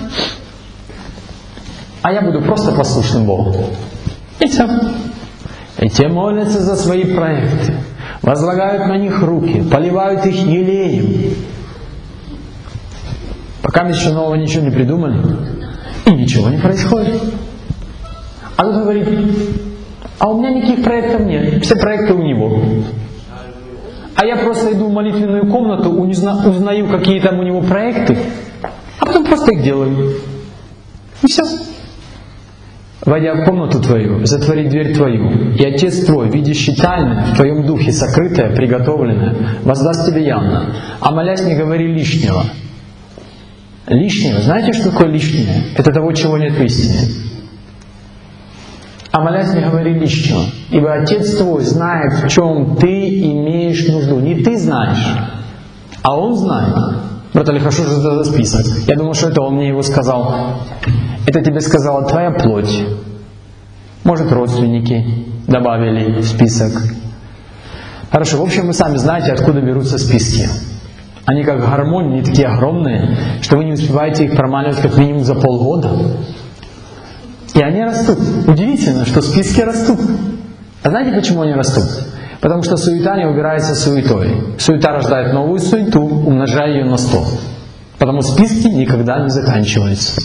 а я буду просто послушным Богу. И все. И те молятся за свои проекты, возлагают на них руки, поливают их елеем. Пока мы еще нового ничего не придумали, и ничего не происходит. А тут он говорит: а у меня никаких проектов нет, все проекты у него. А я просто иду в молитвенную комнату, узнаю, какие там у него проекты, а потом просто их делаю. И все. Войдя в комнату твою, затвори дверь твою, и Отец твой, видящий тайное, в твоем духе сокрытое, приготовленное, воздаст тебе явно. А молясь, не говори лишнего. Лишнего. Знаете, что такое лишнее? Это того, чего нет в истине. А молясь, не говори лишнего. Ибо Отец твой знает, в чем ты имеешь нужду. Не ты знаешь, а Он знает. Брат Олег, хорошо, что это за список. Я думал, что это Он мне его сказал. Это тебе сказала твоя плоть. Может, родственники добавили в список. Хорошо, в общем, вы сами знаете, откуда берутся списки. Они как гармонии, они такие огромные, что вы не успеваете их промаливать как минимум за полгода. И они растут. Удивительно, что списки растут. А знаете, почему они растут? Потому что суета не убирается суетой. Суета рождает новую суету, умножая ее на сто. Потому списки никогда не заканчиваются.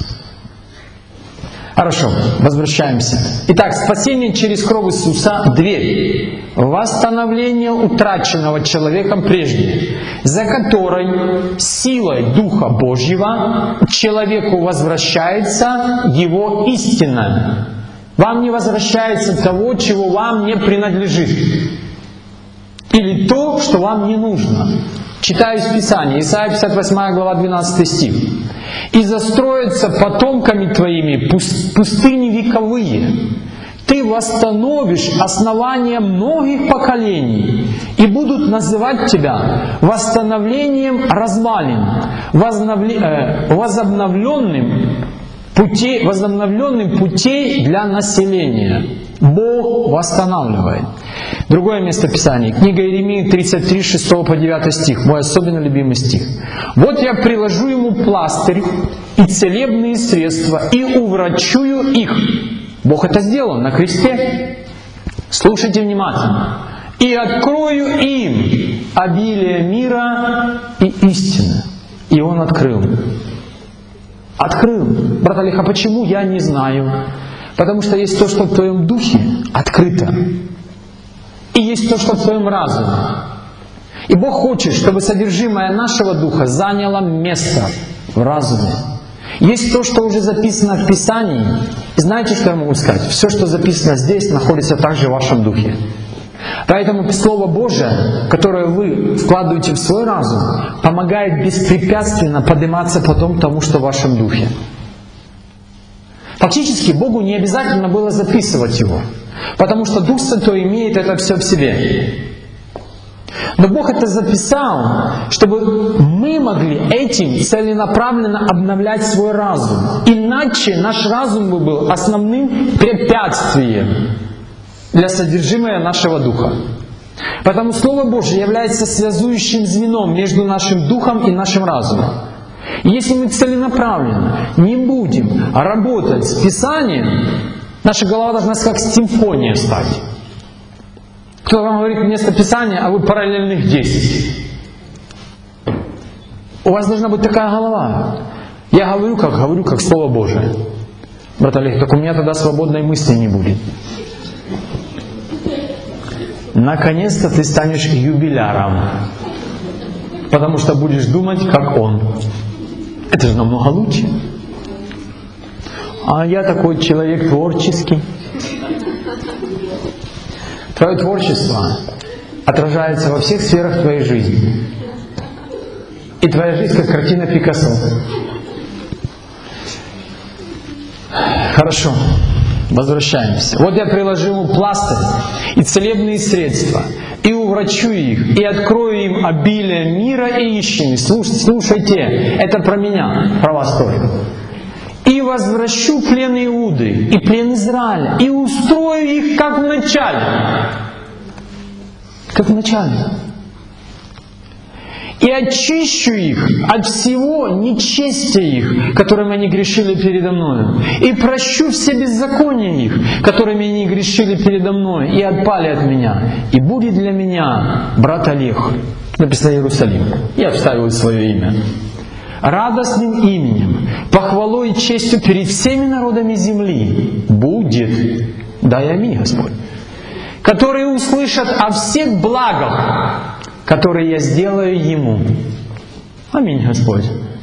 Хорошо, возвращаемся. Итак, спасение через кровь Иисуса – дверь. Восстановление утраченного человеком прежде, за которой силой Духа Божьего человеку возвращается его истина. Вам не возвращается того, чего вам не принадлежит. Или то, что вам не нужно. Читаю из Писания, Исайя пятьдесят восьмая глава, двенадцатый стих. «И застроятся потомками твоими пустыни вековые. Ты восстановишь основания многих поколений, и будут называть тебя восстановлением развалин, возновле, э, возобновленным, путей, возобновленным путей для населения». Бог восстанавливает. Другое место Писания. Книга Иеремии тридцать три, шестого по девятый стих. Мой особенно любимый стих. «Вот я приложу ему пластырь и целебные средства, и уврачую их». Бог это сделал на кресте. Слушайте внимательно. «И открою им обилие мира и истины». И Он открыл. Открыл. Брат Олег, а почему? Я не знаю. Потому что есть то, что в твоем духе открыто. И есть то, что в твоем разуме. И Бог хочет, чтобы содержимое нашего духа заняло место в разуме. Есть то, что уже записано в Писании. И знаете, что я могу сказать? Все, что записано здесь, находится также в вашем духе. Поэтому Слово Божие, которое вы вкладываете в свой разум, помогает беспрепятственно подниматься потом тому, что в вашем духе. Фактически Богу не обязательно было записывать его, потому что Дух Святой имеет это все в себе. Но Бог это записал, чтобы мы могли этим целенаправленно обновлять свой разум. Иначе наш разум бы был основным препятствием для содержимого нашего духа. Потому Слово Божье является связующим звеном между нашим духом и нашим разумом. И если мы целенаправленно не будем работать с Писанием, наша голова должна как симфония стать. Кто вам говорит вместо Писания, а вы параллельных десять. У вас должна быть такая голова. Я говорю, как говорю, как Слово Божие. Брат Олег, так у меня тогда свободной мысли не будет. Наконец-то ты станешь юбиляром, потому что будешь думать, как он. Это же намного лучше. А я такой человек творческий. Твое творчество отражается во всех сферах твоей жизни. И твоя жизнь как картина Пикассо. Хорошо. Возвращаемся. Вот я приложу ему пластырь и целебные средства, и уврачу их, и открою им обилие мира и истины. Слушайте, это про меня, про вас только. И возвращу плен Иуды, и плен Израиля, и устрою их, как в начале. Как в начале. И очищу их от всего нечестия их, которыми они грешили передо мною. И прощу все беззакония их, которыми они грешили передо мною, и отпали от меня. И будет для меня брат Олег, написано Иерусалим, я вставил свое имя, радостным именем, похвалой и честью перед всеми народами земли. Будет, дай аминь, Господь, которые услышат о всех благах, которые я сделаю ему. Аминь, Господь.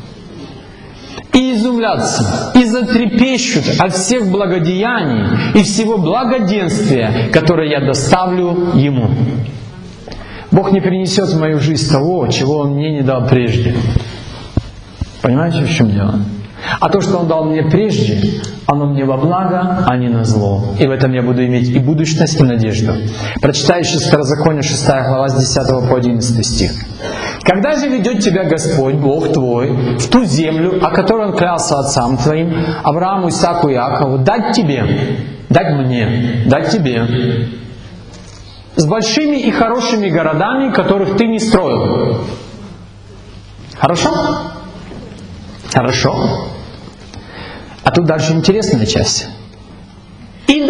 И изумлятся, и затрепещут от всех благодеяний и всего благоденствия, которое я доставлю ему. Бог не принесет в мою жизнь того, чего Он мне не дал прежде. Понимаете, в чем дело? А то, что Он дал мне прежде, оно мне во благо, а не на зло. И в этом я буду иметь и будущность, и надежду. Прочитаю еще Второзаконие, шестая глава, с десятого по одиннадцатый стих. «Когда же ведет тебя Господь, Бог твой, в ту землю, о которой Он клялся отцам твоим, Аврааму, Исааку и Иакову, дать тебе, дать мне, дать тебе, с большими и хорошими городами, которых ты не строил». Хорошо? Хорошо. А тут дальше интересная часть.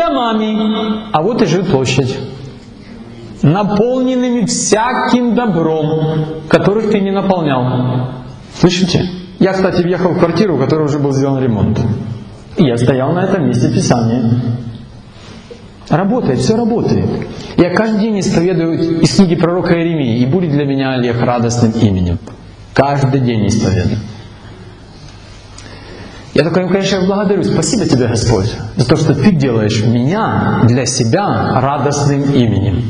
домами, а вот и жилплощадь, наполненными всяким добром, которых ты не наполнял. Слышите? Я, кстати, въехал в квартиру, в которой уже был сделан ремонт. И я стоял на этом месте Писания. Работает, все работает. Я каждый день исповедую из книги пророка Иеремии, и будет для меня Олег радостным именем. Каждый день исповедую. Я только им, конечно, благодарю. Спасибо тебе, Господь, за то, что Ты делаешь меня для себя радостным именем.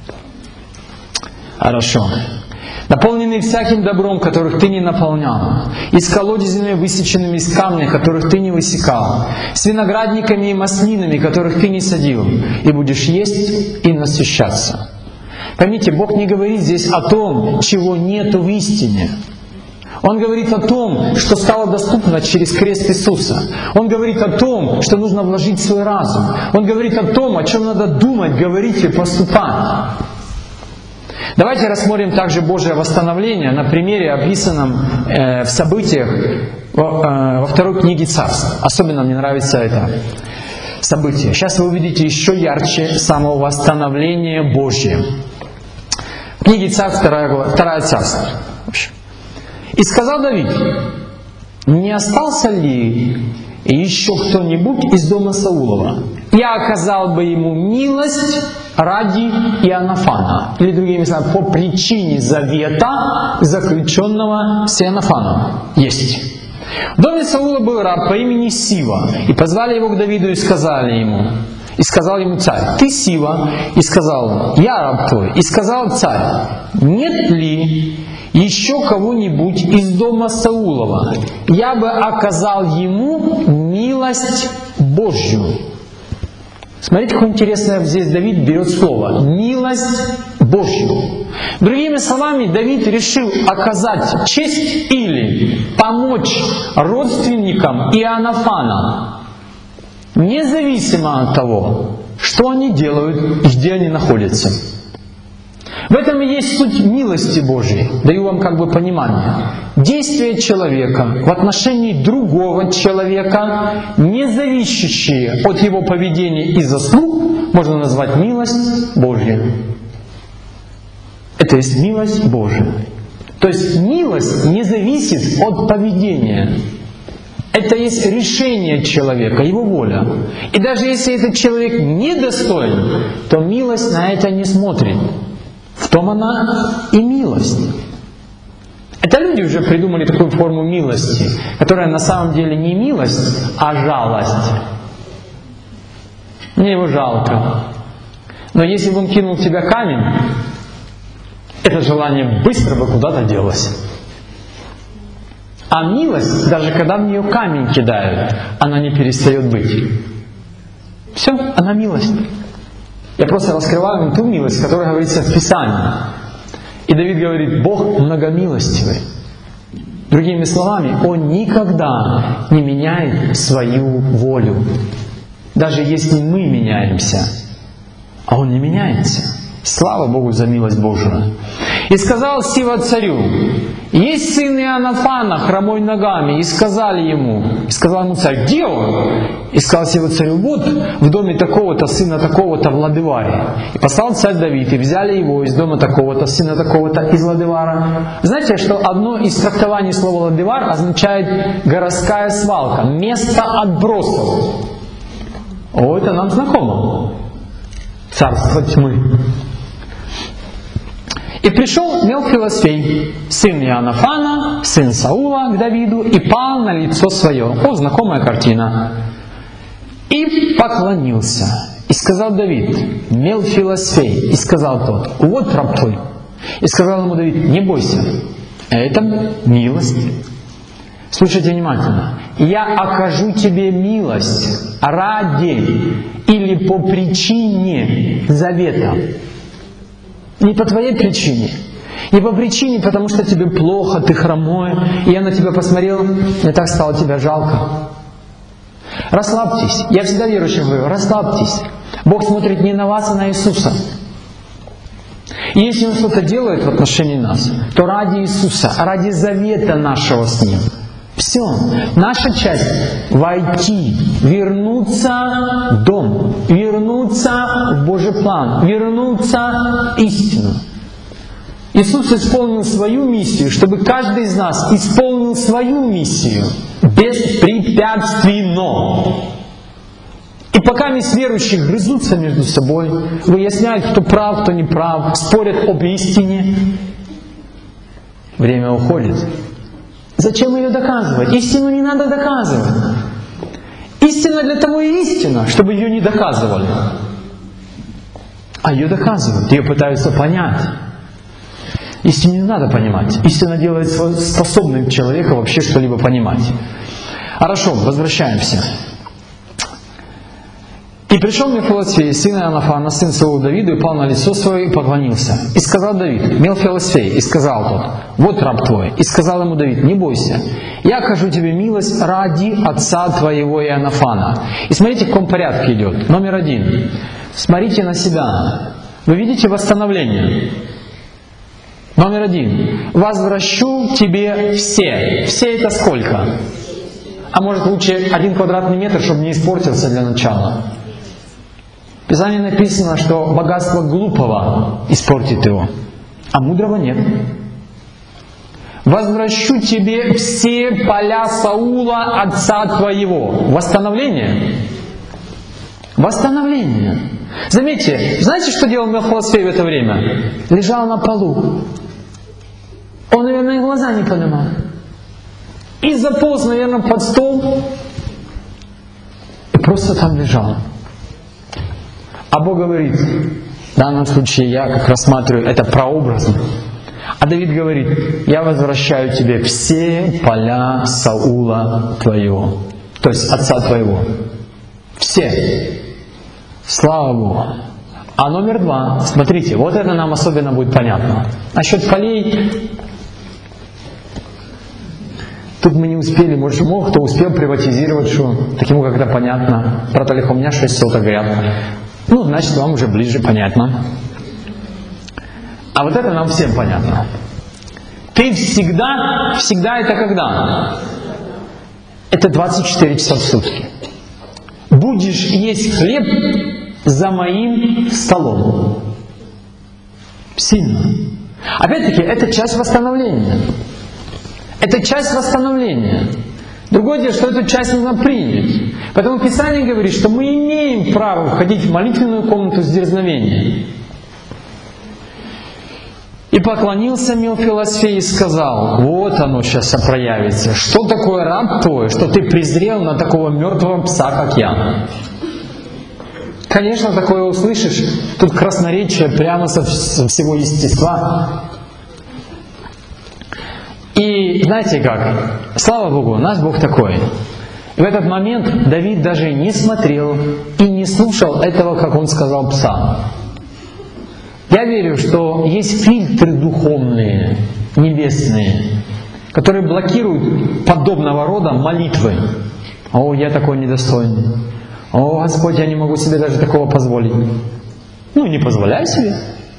Хорошо. Наполненные всяким добром, которых ты не наполнял, и с колодезями, высеченными из камня, которых ты не высекал, с виноградниками и маслинами, которых ты не садил, и будешь есть и насыщаться. Поймите, Бог не говорит здесь о том, чего нету в истине. Он говорит о том, что стало доступно через крест Иисуса. Он говорит о том, что нужно вложить в свой разум. Он говорит о том, о чем надо думать, говорить и поступать. Давайте рассмотрим также Божье восстановление на примере, описанном э, в событиях во, э, во второй книге Царств. Особенно мне нравится это событие. Сейчас вы увидите еще ярче самовосстановление Божье. В книге Царств, вторая, вторая Царство. «И сказал Давид, не остался ли еще кто-нибудь из дома Саулова? Я оказал бы ему милость ради Иоаннафана». Или другими словами, по причине завета, заключенного с Иоаннафаном. Есть. В доме Саула был раб по имени Сива. И позвали его к Давиду и сказали ему. И сказал ему царь: «Ты Сива?» И сказал: «Я раб твой». И сказал царь: «Нет ли еще кого-нибудь из дома Саулова? Я бы оказал ему милость Божью». Смотрите, какое интересное здесь Давид берет слово. Милость Божью. Другими словами, Давид решил оказать честь или помочь родственникам Иоаннафана, независимо от того, что они делают и где они находятся. В этом и есть суть милости Божьей. Даю вам как бы понимание. Действия человека в отношении другого человека, не зависящие от его поведения и заслуг, можно назвать милость Божья. Это есть милость Божья. То есть милость не зависит от поведения. Это есть решение человека, его воля. И даже если этот человек недостоин, то милость на это не смотрит. В том она и милость. Это люди уже придумали такую форму милости, которая на самом деле не милость, а жалость. Мне его жалко. Но если бы он кинул в тебя камень, это желание быстро бы куда-то делось. А милость, даже когда в нее камень кидают, она не перестает быть. Все, она милость. Я просто раскрываю вам ту милость, которая говорится в Писании. И Давид говорит: Бог многомилостивый. Другими словами, Он никогда не меняет свою волю. Даже если мы меняемся, а Он не меняется. Слава Богу за милость Божию. «И сказал Сива царю: есть сын Иоаннафана, хромой ногами». И сказали ему, и сказал ему царь: где он? И сказал Сива царю: вот в доме такого-то, сына такого-то в Лодеваре. И послал царь Давид, и взяли его из дома такого-то, сына такого-то из Лодевара. Знаете, что одно из трактований слова Лодевар означает городская свалка, место отбросов. О, это нам знакомо. Царство тьмы. И пришел Мелхилосфей, сын Иоаннафана, сын Саула, к Давиду, и пал на лицо свое. О, знакомая картина. И поклонился. И сказал Давид: Мелхилосфей. И сказал тот: вот раб твой. И сказал ему Давид: не бойся, это милость. Слушайте внимательно. Я окажу тебе милость ради или по причине завета. Не по твоей причине. Не по причине, потому что тебе плохо, ты хромой, и я на тебя посмотрел, мне так стало тебя жалко. Расслабьтесь. Я всегда верующим говорю: расслабьтесь. Бог смотрит не на вас, а на Иисуса. И если Он что-то делает в отношении нас, то ради Иисуса, ради завета нашего с Ним. Все. Наша часть — войти, вернуться в дом, вернуться в Божий план, вернуться в истину. Иисус исполнил свою миссию, чтобы каждый из нас исполнил свою миссию беспрепятственно. И пока месть верующих грызутся между собой, выясняют, кто прав, кто не прав, спорят об истине, время уходит. Зачем ее доказывать? Истину не надо доказывать. Истина для того и истина, чтобы ее не доказывали. А ее доказывают, ее пытаются понять. Истину не надо понимать. Истина делает способным человека вообще что-либо понимать. Хорошо, возвращаемся. «И пришел Мефилосфей, сын Иоаннафана, сын своего Давида, и упал на лицо свое и поклонился. И сказал Давид: Мефилосфей, и сказал тот: вот раб твой. И сказал ему Давид: не бойся, я окажу тебе милость ради отца твоего Иоаннафана». И смотрите, в каком порядке идет. Номер один. Смотрите на себя. Вы видите восстановление? Номер один. Возвращу тебе все. Все это сколько? А может лучше один квадратный метр, чтобы не испортился для начала. В Писании написано, что богатство глупого испортит его, а мудрого нет. «Возвращу тебе все поля Саула, отца твоего». Восстановление. Восстановление. Заметьте, знаете, что делал Мефилосфей в это время? Лежал на полу. Он, наверное, и глаза не поднимал. И заполз, наверное, под стол. И просто там лежал. А Бог говорит, в данном случае я как рассматриваю это прообразно. А Давид говорит: я возвращаю тебе все поля Саула твоего. То есть отца твоего. Все. Слава Богу. А номер два, смотрите, вот это нам особенно будет понятно. Насчет полей, тут мы не успели, может, мог, кто успел приватизировать, что таким как это понятно. Брат Олег, у меня шесть соток говорят. Ну, значит, вам уже ближе понятно. А вот это нам всем понятно. Ты всегда, всегда это когда? Это двадцать четыре часа в сутки. Будешь есть хлеб за моим столом. Сильно. Опять-таки, это часть восстановления. Это часть восстановления. Другое дело, что эту часть нужно принять. Поэтому Писание говорит, что мы имеем право входить в молитвенную комнату с дерзновением. И поклонился Мефилосфей и сказал: вот оно сейчас проявится. Что такое раб твой, что ты презрел на такого мертвого пса, как я? Конечно, такое услышишь. Тут красноречие прямо со всего естества. И знаете как? Слава Богу, наш Бог такой. И в этот момент Давид даже не смотрел и не слушал этого, как он сказал, пса. Я верю, что есть фильтры духовные, небесные, которые блокируют подобного рода молитвы. О, я такой недостойный. О, Господь, я не могу себе даже такого позволить. Ну, не позволяй себе.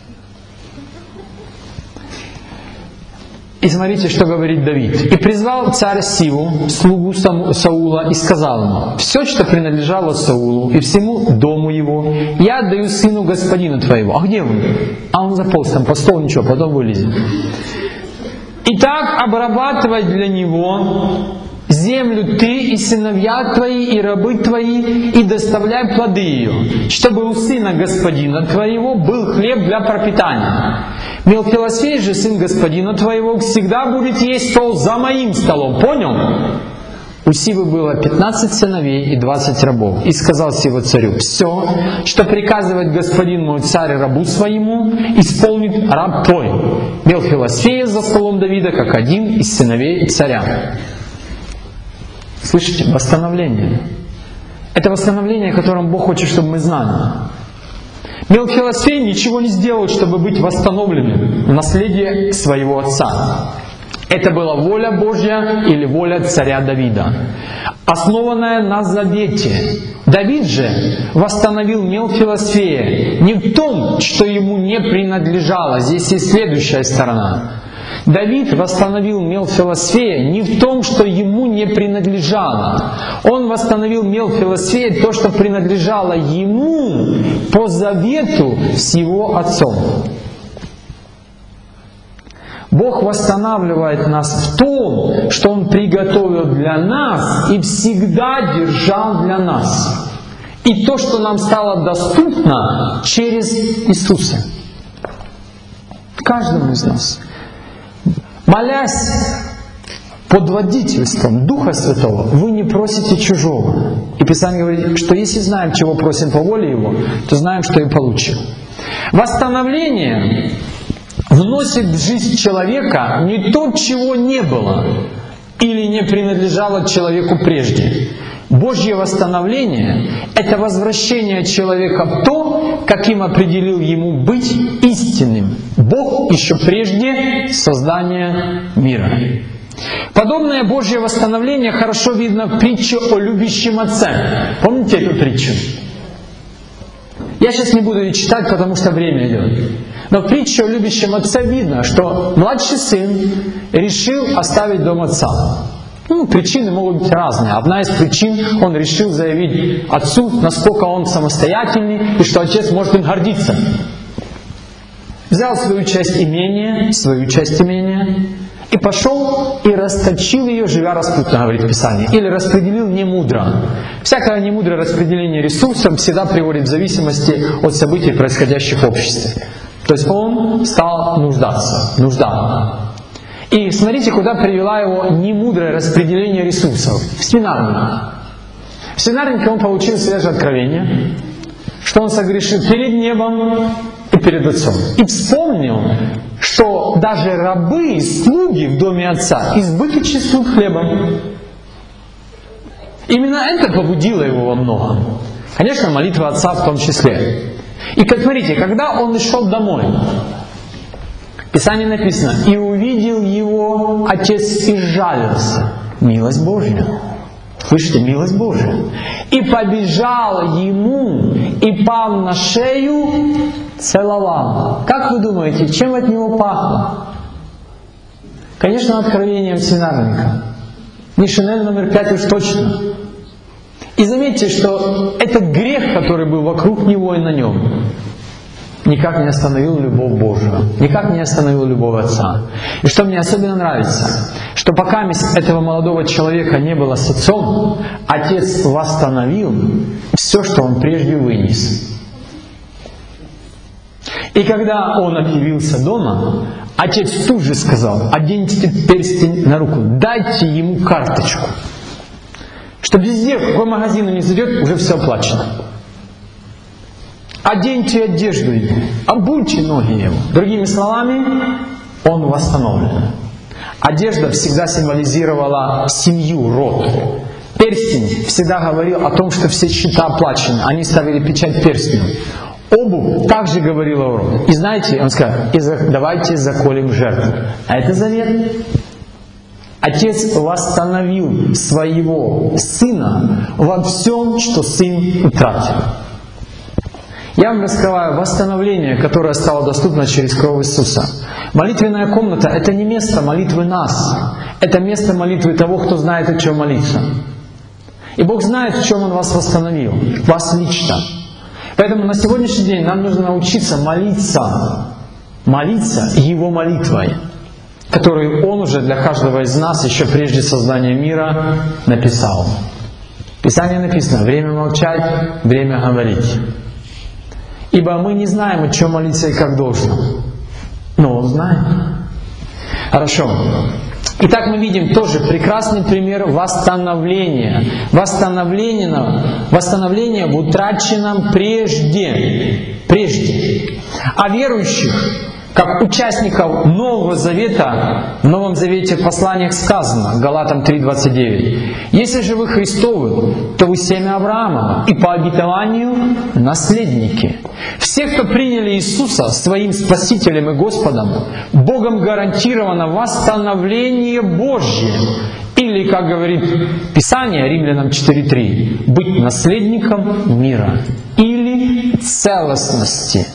И смотрите, что говорит Давид. «И призвал царь Сиву, слугу Саула, и сказал ему: все, что принадлежало Саулу и всему дому его, я отдаю сыну господина твоего». А где он? А он заполз там по столу, ничего, потом вылезет. «Итак, обрабатывай для него землю ты и сыновья твои, и рабы твои, и доставляй плоды ее, чтобы у сына господина твоего был хлеб для пропитания. Мефилосфей же, сын господина твоего, всегда будет есть стол за моим столом». Понял? У Сивы было пятнадцать сыновей и двадцать рабов. И сказал Сива царю: все, что приказывает господин мой царь рабу своему, исполнит раб твой. Мефилосфея за столом Давида, как один из сыновей царя. Слышите? Восстановление. Это восстановление, о котором Бог хочет, чтобы мы знали. Мефилосфей ничего не сделал, чтобы быть восстановленным в наследие своего отца. Это была воля Божья или воля царя Давида, основанная на завете. Давид же восстановил Мефилосфея не в том, что ему не принадлежало. Здесь есть следующая сторона. Давид восстановил Мелфилосфея не в том, что ему не принадлежало. Он восстановил Мелфилосфея то, что принадлежало ему по завету с его отцом. Бог восстанавливает нас в том, что Он приготовил для нас и всегда держал для нас. И то, что нам стало доступно через Иисуса. Каждому из нас. Молясь под водительством Духа Святого, вы не просите чужого. И Писание говорит, что если знаем, чего просим по воле Его, то знаем, что и получим. Восстановление вносит в жизнь человека не то, чего не было или не принадлежало человеку прежде. Божье восстановление — это возвращение человека в то, каким определил ему быть истинным Бог еще прежде создания мира. Подобное Божье восстановление хорошо видно в притче о любящем отце. Помните эту притчу? Я сейчас не буду ее читать, потому что время идет. Но в притче о любящем отце видно, что младший сын решил оставить дом отца. Ну, причины могут быть разные. Одна из причин — он решил заявить отцу, насколько он самостоятельный и что отец может им гордиться. Взял свою часть имения, свою часть имения и пошел и расточил ее, живя распутно, говорит Писание. Или распределил немудро. Всякое немудрое распределение ресурсов всегда приводит в зависимости от событий, происходящих в обществе. То есть он стал нуждаться. Нужда. И смотрите, куда привела его немудрое распределение ресурсов. В свинарник. В свинарнике он получил свежее откровение, что он согрешил перед небом и перед отцом. И вспомнил, что даже рабы и слуги в доме отца избыточествуют хлебом. Именно это побудило его во многом. Конечно, молитва отца в том числе. И как смотрите, когда он шел домой, в Писании написано: «И увидел его отец и сжалился». Милость Божья. Слышите, милость Божья. «И побежал ему, и пал на шею, целовал». Как вы думаете, чем от него пахло? Конечно, откровением свинарника. Не Шинель номер пять уж точно. И заметьте, что этот грех, который был вокруг него и на нем, никак не остановил любовь Божию, никак не остановил любовь Отца. И что мне особенно нравится, что пока этого молодого человека не было с Отцом, Отец восстановил все, что он прежде вынес. И когда он объявился дома, Отец тут же сказал: «Оденьте перстень на руку, дайте ему карточку». Что везде, в какой магазин он не зайдет, уже все оплачено. Оденьте одежду ему, обуйте ноги ему. Другими словами, он восстановлен. Одежда всегда символизировала семью, род. Перстень всегда говорил о том, что все счета оплачены. Они ставили печать перстню. Обувь также говорила о роде. И знаете, он сказал: давайте заколем жертву. А это завет. Отец восстановил своего сына во всем, что сын утратил. Я вам раскрываю восстановление, которое стало доступно через кровь Иисуса. Молитвенная комната — это не место молитвы нас. Это место молитвы того, кто знает, о чем молиться. И Бог знает, в чем Он вас восстановил. Вас лично. Поэтому на сегодняшний день нам нужно научиться молиться. Молиться Его молитвой, которую Он уже для каждого из нас еще прежде создания мира написал. В Писании написано: время молчать, время говорить. Ибо мы не знаем, о чем молиться и как должно. Но Он знает. Хорошо. Итак, мы видим тоже прекрасный пример восстановления. Восстановления, восстановления в утраченном прежде. Прежде. А верующих, как участников Нового Завета, в Новом Завете в посланиях сказано, Галатам три двадцать девять: «Если же вы Христовы, то вы семя Авраама, и по обетованию наследники». Все, кто приняли Иисуса своим Спасителем и Господом, Богом гарантировано восстановление Божье. Или, как говорит Писание, Римлянам четыре три, быть наследником мира. Или целостности.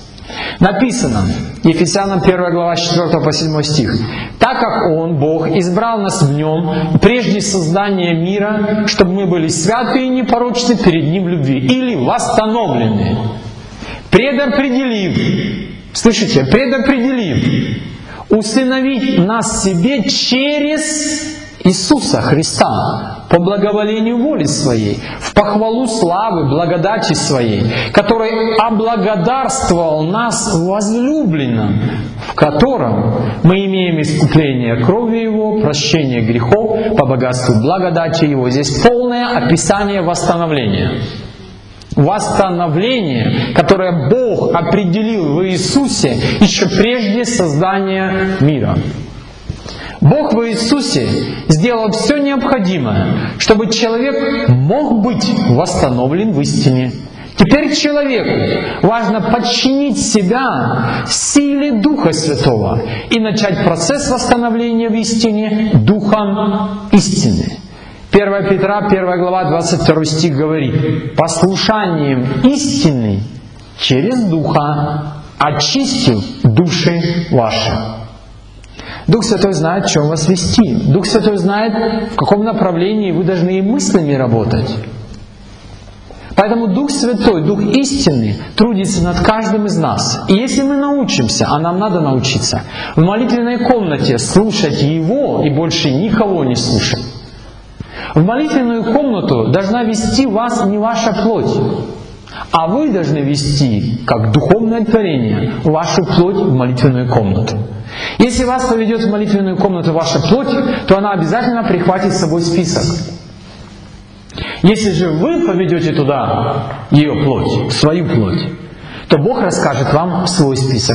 Написано, Ефесянам первая глава с четвёртого по седьмой стих. «Так как Он, Бог, избрал нас в Нем прежде создания мира, чтобы мы были святы и непорочны перед Ним в любви». Или восстановлены, предопределив, слышите, предопределив, усыновить нас себе через Иисуса Христа по благоволению воли Своей, в похвалу славы, благодати Своей, который облагодарствовал нас возлюбленным, в котором мы имеем искупление крови Его, прощение грехов по богатству благодати Его. Здесь полное описание восстановления. Восстановление, которое Бог определил в Иисусе еще прежде создания мира. Бог в Иисусе сделал все необходимое, чтобы человек мог быть восстановлен в истине. Теперь человеку важно подчинить себя силе Духа Святого и начать процесс восстановления в истине Духом истины. первое Петра, первая глава, двадцать второй стих говорит: «Послушанием истины через Духа очистив души ваши». Дух Святой знает, в чем вас вести. Дух Святой знает, в каком направлении вы должны и мыслями работать. Поэтому Дух Святой, Дух истины, трудится над каждым из нас. И если мы научимся, а нам надо научиться, в молитвенной комнате слушать Его и больше никого не слушать. В молитвенную комнату должна вести вас не ваша плоть, а вы должны вести, как духовное творение, вашу плоть в молитвенную комнату. Если вас поведет в молитвенную комнату ваша плоть, то она обязательно прихватит с собой список. Если же вы поведете туда ее плоть, свою плоть, то Бог расскажет вам свой список.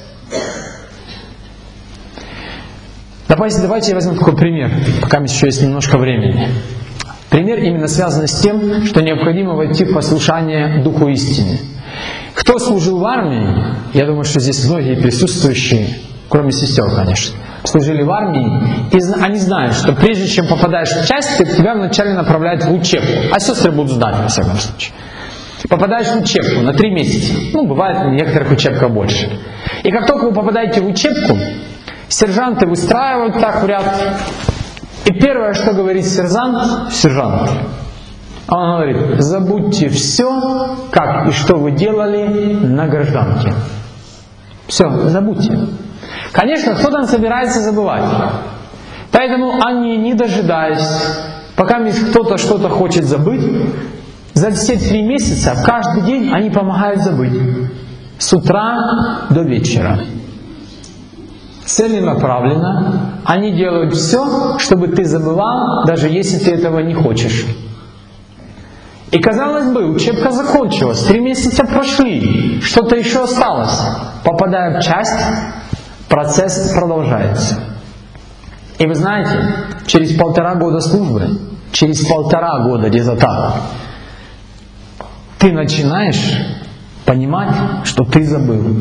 Давайте, давайте возьмем такой пример, пока еще есть немножко времени. Пример именно связан с тем, что необходимо войти в послушание Духу истины. Кто служил в армии, я думаю, что здесь многие присутствующие, кроме сестер, конечно, служили в армии, и они знают, что прежде чем попадаешь в часть, тебя вначале направляют в учебку. А сестры будут знать, во всяком случае. Попадаешь в учебку на три месяца. Ну, бывает, в некоторых учебках больше. И как только вы попадаете в учебку, сержанты выстраивают так в ряд. И первое, что говорит сержант, сержант, он говорит: забудьте все, как и что вы делали на гражданке. Все, забудьте. Конечно, кто-то собирается забывать. Поэтому они, не дожидаясь, пока кто-то что-то хочет забыть, за все три месяца, каждый день они помогают забыть. С утра до вечера. Целенаправленно они делают все, чтобы ты забывал, даже если ты этого не хочешь. И казалось бы, учебка закончилась, три месяца прошли, что-то еще осталось. Попадая в часть, процесс продолжается. И вы знаете, через полтора года службы, через полтора года где-то так, ты начинаешь понимать, что ты забыл.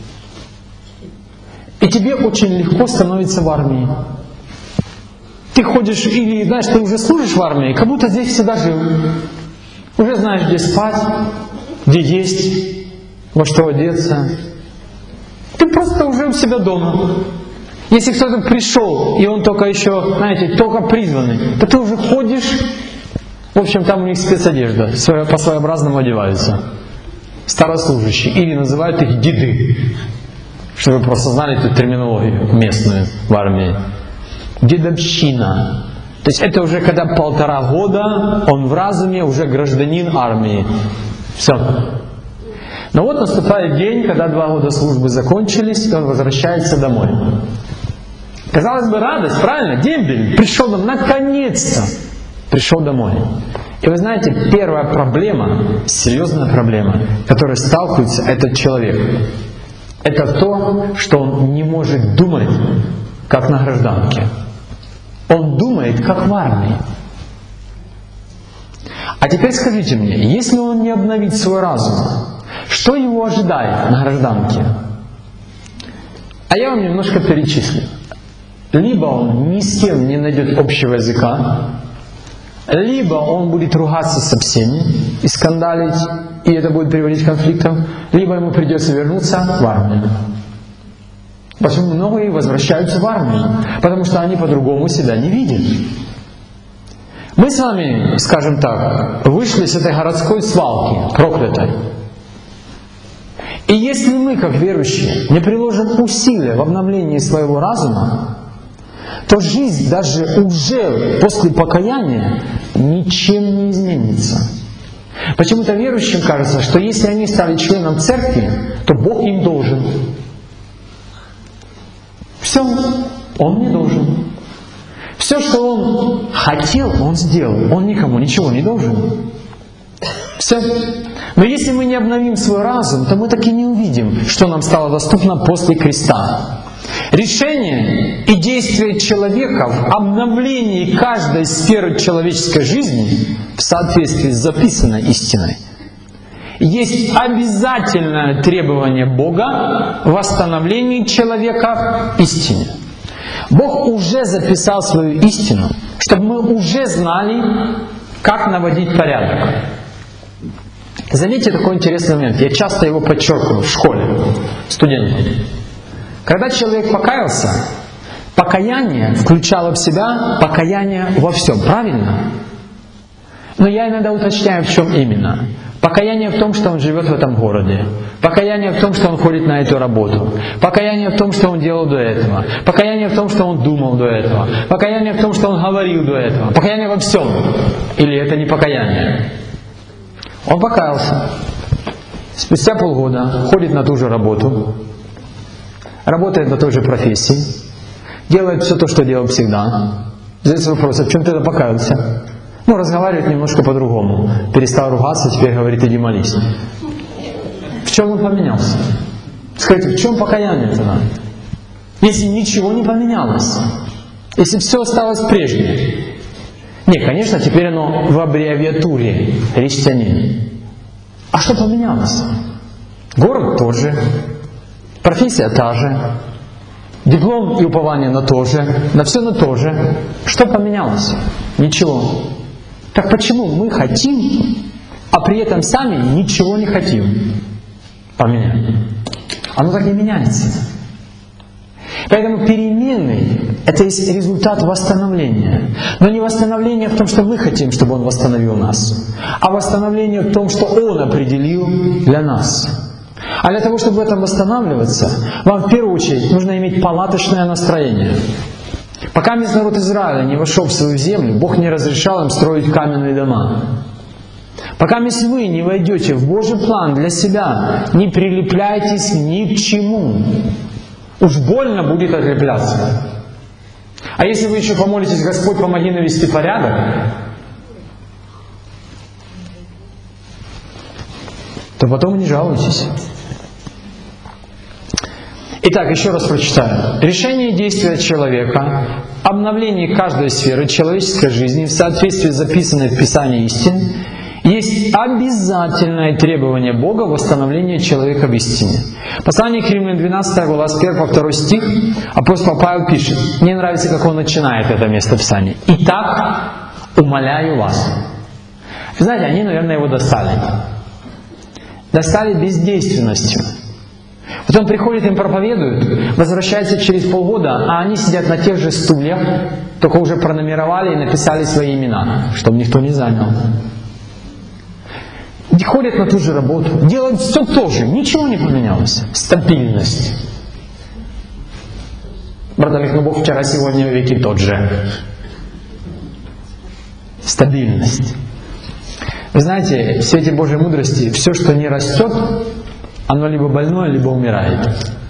И тебе очень легко становится в армии. Ты ходишь, или, знаешь, ты уже служишь в армии, как будто здесь всегда жил. Уже знаешь, где спать, где есть, во что одеться. Ты просто уже у себя дома. Если кто-то пришел, и он только еще, знаете, только призванный, то ты уже ходишь. В общем, там у них спецодежда, по своеобразному одеваются. Старослужащие. Или называют их деды. Чтобы вы просто знали эту терминологию местную в армии. Дедовщина. То есть это уже когда полтора года он в разуме, уже гражданин армии. Все. Но вот наступает день, когда два года службы закончились, и он возвращается домой. Казалось бы, радость, правильно? Дембель пришел домой, наконец-то пришел домой. И вы знаете, первая проблема, серьезная проблема, с которой сталкивается этот человек, это то, что он не может думать, как на гражданке. Он думает, как в армии. А теперь скажите мне, если он не обновит свой разум, что его ожидает на гражданке? А я вам немножко перечислю. Либо он ни с кем не найдет общего языка, Либо он будет ругаться со всеми и скандалить, и это будет приводить к конфликтам, либо ему придется вернуться в армию. Почему многие возвращаются в армию? Потому что они по-другому себя не видят. Мы с вами, скажем так, вышли с этой городской свалки, проклятой. И если мы, как верующие, не приложим усилия в обновлении своего разума, то жизнь даже уже после покаяния ничем не изменится. Почему-то верующим кажется, что если они стали членом церкви, то Бог им должен. Все, Он мне должен. Все, что Он хотел, Он сделал. Он никому ничего не должен. Все. Но если мы не обновим свой разум, то мы так и не увидим, что нам стало доступно после креста. Решение и действие человека в обновлении каждой сферы человеческой жизни в соответствии с записанной истиной есть обязательное требование Бога в восстановлении человека в истине. Бог уже записал свою истину, чтобы мы уже знали, как наводить порядок. Заметьте такой интересный момент. Я часто его подчеркиваю в школе студентам. Когда человек покаялся, покаяние включало в себя покаяние во всем. Правильно? Но я иногда уточняю, в чем именно. Покаяние в том, что он живет в этом городе. Покаяние в том, что он ходит на эту работу. Покаяние в том, что он делал до этого. Покаяние в том, что он думал до этого. Покаяние в том, что он говорил до этого. Покаяние во всем. Или это не покаяние? Он покаялся. Спустя полгода ходит на ту же работу. Работает на той же профессии. Делает все то, что делал всегда. Задается вопрос, а в чем ты это покаялся? Ну, разговаривает немножко по-другому. Перестал ругаться, теперь говорит, иди молись. В чем он поменялся? Скажите, в чем покаяние-то надо? Если ничего не поменялось, если все осталось прежним. Нет, конечно, теперь оно в аббревиатуре христианин. А что поменялось? Город тот же, профессия та же, диплом и упование на то же, на все на то же. Что поменялось? Ничего. Так почему мы хотим, а при этом сами ничего не хотим поменять? Оно так не меняется. Поэтому перемены — это есть результат восстановления. Но не восстановление в том, что мы хотим, чтобы Он восстановил нас, а восстановление в том, что Он определил для нас. А для того, чтобы в этом восстанавливаться, вам в первую очередь нужно иметь палаточное настроение. Пока весь народ Израиля не вошел в свою землю, Бог не разрешал им строить каменные дома. Пока вы не войдете в Божий план для себя, не прилепляйтесь ни к чему. Уж больно будет отлепляться. А если вы еще помолитесь, Господь, помоги навести порядок, то потом не жалуйтесь. Итак, еще раз прочитаю. Решение и действия человека, обновление каждой сферы человеческой жизни в соответствии с записанной в Писании истины есть обязательное требование Бога восстановления человека в истине. Послание к Римлянам двенадцатая глава с первого по второй стих апостол Павел пишет. Мне нравится, как он начинает это место Писания. «Итак, умоляю вас». Вы знаете, они, наверное, его достали. Достали бездейственностью. Вот он приходит, им проповедует, возвращается через полгода, а они сидят на тех же стульях, только уже пронумеровали и написали свои имена, чтобы никто не занял. Ходят на ту же работу, делают все то же, ничего не поменялось. Стабильность. Брат Олег, ну Бог вчера, сегодня, веки тот же. Стабильность. Вы знаете, в свете Божьей мудрости все, что не растет, оно либо больное, либо умирает.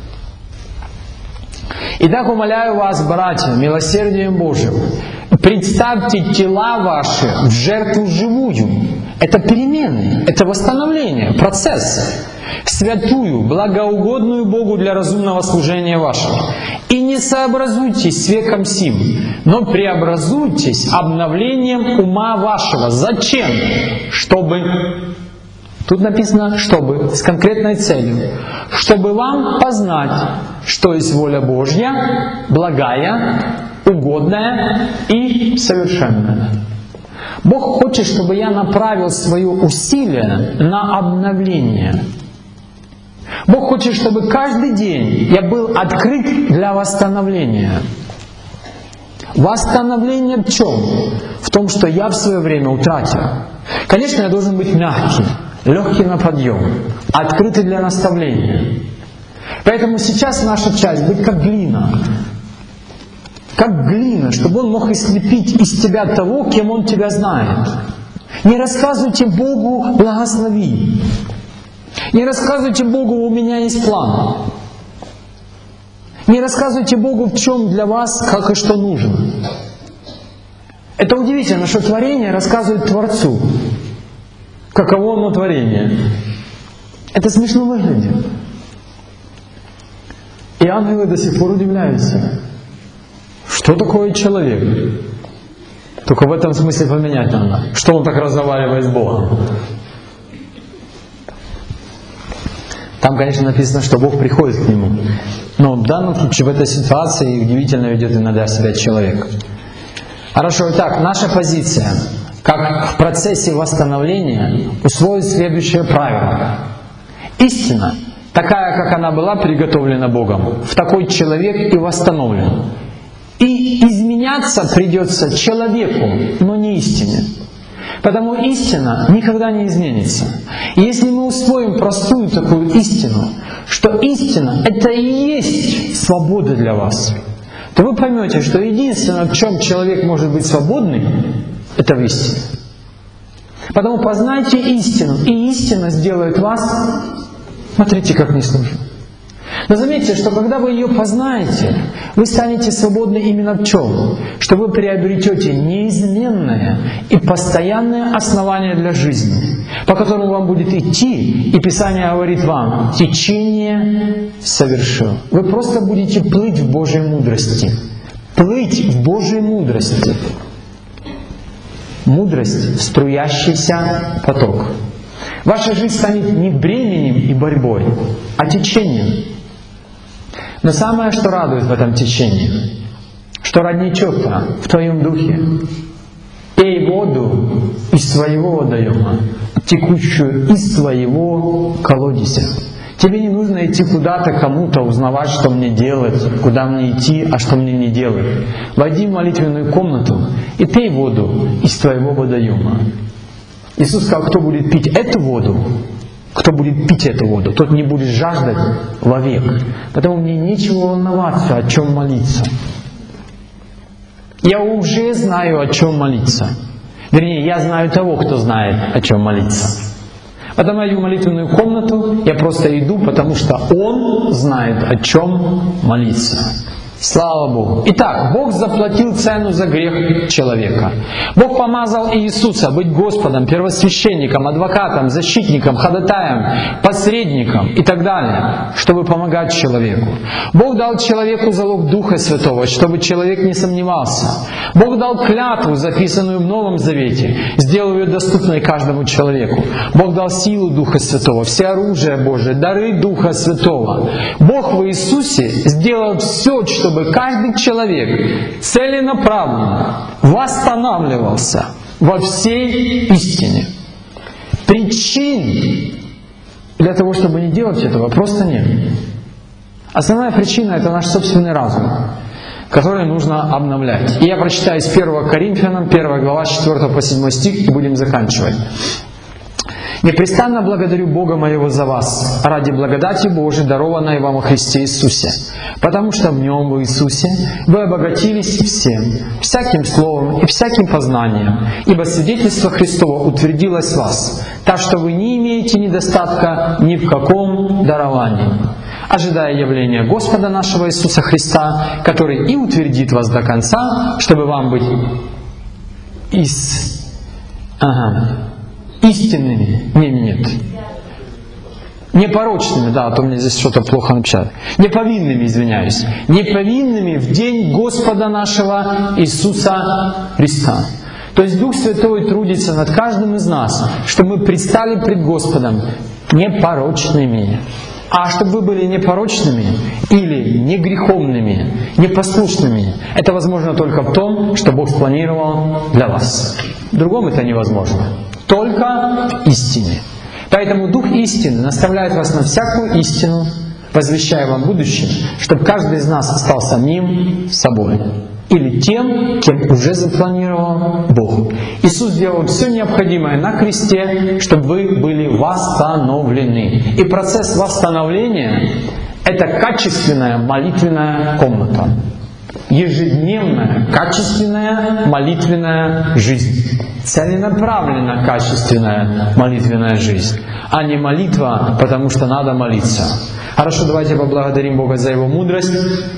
Итак, умоляю вас, братья, милосердием Божьим, представьте тела ваши в жертву живую. Это перемены, это восстановление, процесс. Святую, благоугодную Богу для разумного служения вашего. И не сообразуйтесь с веком сим, но преобразуйтесь обновлением ума вашего. Зачем? Чтобы... Тут написано «чтобы», с конкретной целью. Чтобы вам познать, что есть воля Божья, благая, угодная и совершенная. Бог хочет, чтобы я направил свое усилие на обновление. Бог хочет, чтобы каждый день я был открыт для восстановления. Восстановление в чем? В том, что я в свое время утратил. Конечно, я должен быть мягкий, легкий на подъем, открытый для наставления. Поэтому сейчас наша часть быть как глина. Как глина, чтобы Он мог ислепить из тебя того, кем Он тебя знает. Не рассказывайте Богу «благослови». Не рассказывайте Богу «у меня есть план». Не рассказывайте Богу, в чем для вас, как и что нужно. Это удивительно, что творение рассказывает Творцу, каково оно творение. Это смешно выглядит. И ангелы до сих пор удивляются. Что такое человек? Только в этом смысле поменять надо. Что он так разговаривает с Богом? Там, конечно, написано, что Бог приходит к нему. Но в данном случае, в этой ситуации, удивительно ведет иногда себя человек. Хорошо, итак, наша позиция, как в процессе восстановления, усвоит следующее правило. Истина, такая, как она была приготовлена Богом, в такой человек и восстановлен. И изменяться придется человеку, но не истине. Потому истина никогда не изменится. И если мы усвоим простую такую истину, что истина — это и есть свобода для вас, то вы поймете, что единственное, в чем человек может быть свободным, это в истине. Потому познайте истину, и истина сделает вас, смотрите, как неслышно. Но заметьте, что когда вы ее познаете, вы станете свободны именно в чем? Что вы приобретете неизменное и постоянное основание для жизни, по которому вам будет идти, и Писание говорит вам: течение совершил. Вы просто будете плыть в Божьей мудрости. Плыть в Божьей мудрости. Мудрость — струящийся поток. Ваша жизнь станет не бременем и борьбой, а течением. Но самое, что радует в этом течении, что родничок-то в твоем духе. Пей воду из своего водоема, текущую из твоего колодезя. Тебе не нужно идти куда-то, кому-то, узнавать, что мне делать, куда мне идти, а что мне не делать. Войди в молитвенную комнату и пей воду из твоего водоема. Иисус сказал: кто будет пить эту воду, кто будет пить эту воду, тот не будет жаждать вовек. Потому мне нечего волноваться, о чем молиться. Я уже знаю, о чем молиться. Вернее, я знаю того, кто знает, о чем молиться. Потому я иду в молитвенную комнату, я просто иду, потому что Он знает, о чем молиться. Слава Богу. Итак, Бог заплатил цену за грех человека. Бог помазал Иисуса быть Господом, первосвященником, адвокатом, защитником, ходатаем, посредником и так далее, чтобы помогать человеку. Бог дал человеку залог Духа Святого, чтобы человек не сомневался. Бог дал клятву, записанную в Новом Завете, сделал ее доступной каждому человеку. Бог дал силу Духа Святого, все оружие Божие, дары Духа Святого. Бог в Иисусе сделал все, что чтобы каждый человек целенаправленно восстанавливался во всей истине. Причин для того, чтобы не делать этого, просто нет. Основная причина — это наш собственный разум, который нужно обновлять. И я прочитаю из первого Коринфянам, первая глава, с четвёртого по седьмой стих, и будем заканчивать. «Непрестанно благодарю Бога моего за вас, ради благодати Божией, дарованной вам во Христе Иисусе, потому что в Нем, в Иисусе, вы обогатились всем, всяким словом и всяким познанием, ибо свидетельство Христово утвердилось в вас, так что вы не имеете недостатка ни в каком даровании, ожидая явления Господа нашего Иисуса Христа, который и утвердит вас до конца, чтобы вам быть из... Ага. истинными, нет, нет, непорочными, да, а то мне здесь что-то плохо написано, неповинными, извиняюсь, неповинными в день Господа нашего Иисуса Христа. То есть Дух Святой трудится над каждым из нас, чтобы мы предстали пред Господом непорочными. А чтобы вы были непорочными или были не греховными, непослушными. Это возможно только в том, что Бог спланировал для вас. В другом это невозможно. Только в истине. Поэтому Дух истины наставляет вас на всякую истину, возвещая вам будущее, чтобы каждый из нас стал самим собой. Или тем, кем уже запланировал Бог. Иисус сделал все необходимое на кресте, чтобы вы были восстановлены. И процесс восстановления — это качественная молитвенная комната. Ежедневная, качественная молитвенная жизнь. Целенаправленно качественная молитвенная жизнь. А не молитва, потому что надо молиться. Хорошо, давайте поблагодарим Бога за Его мудрость.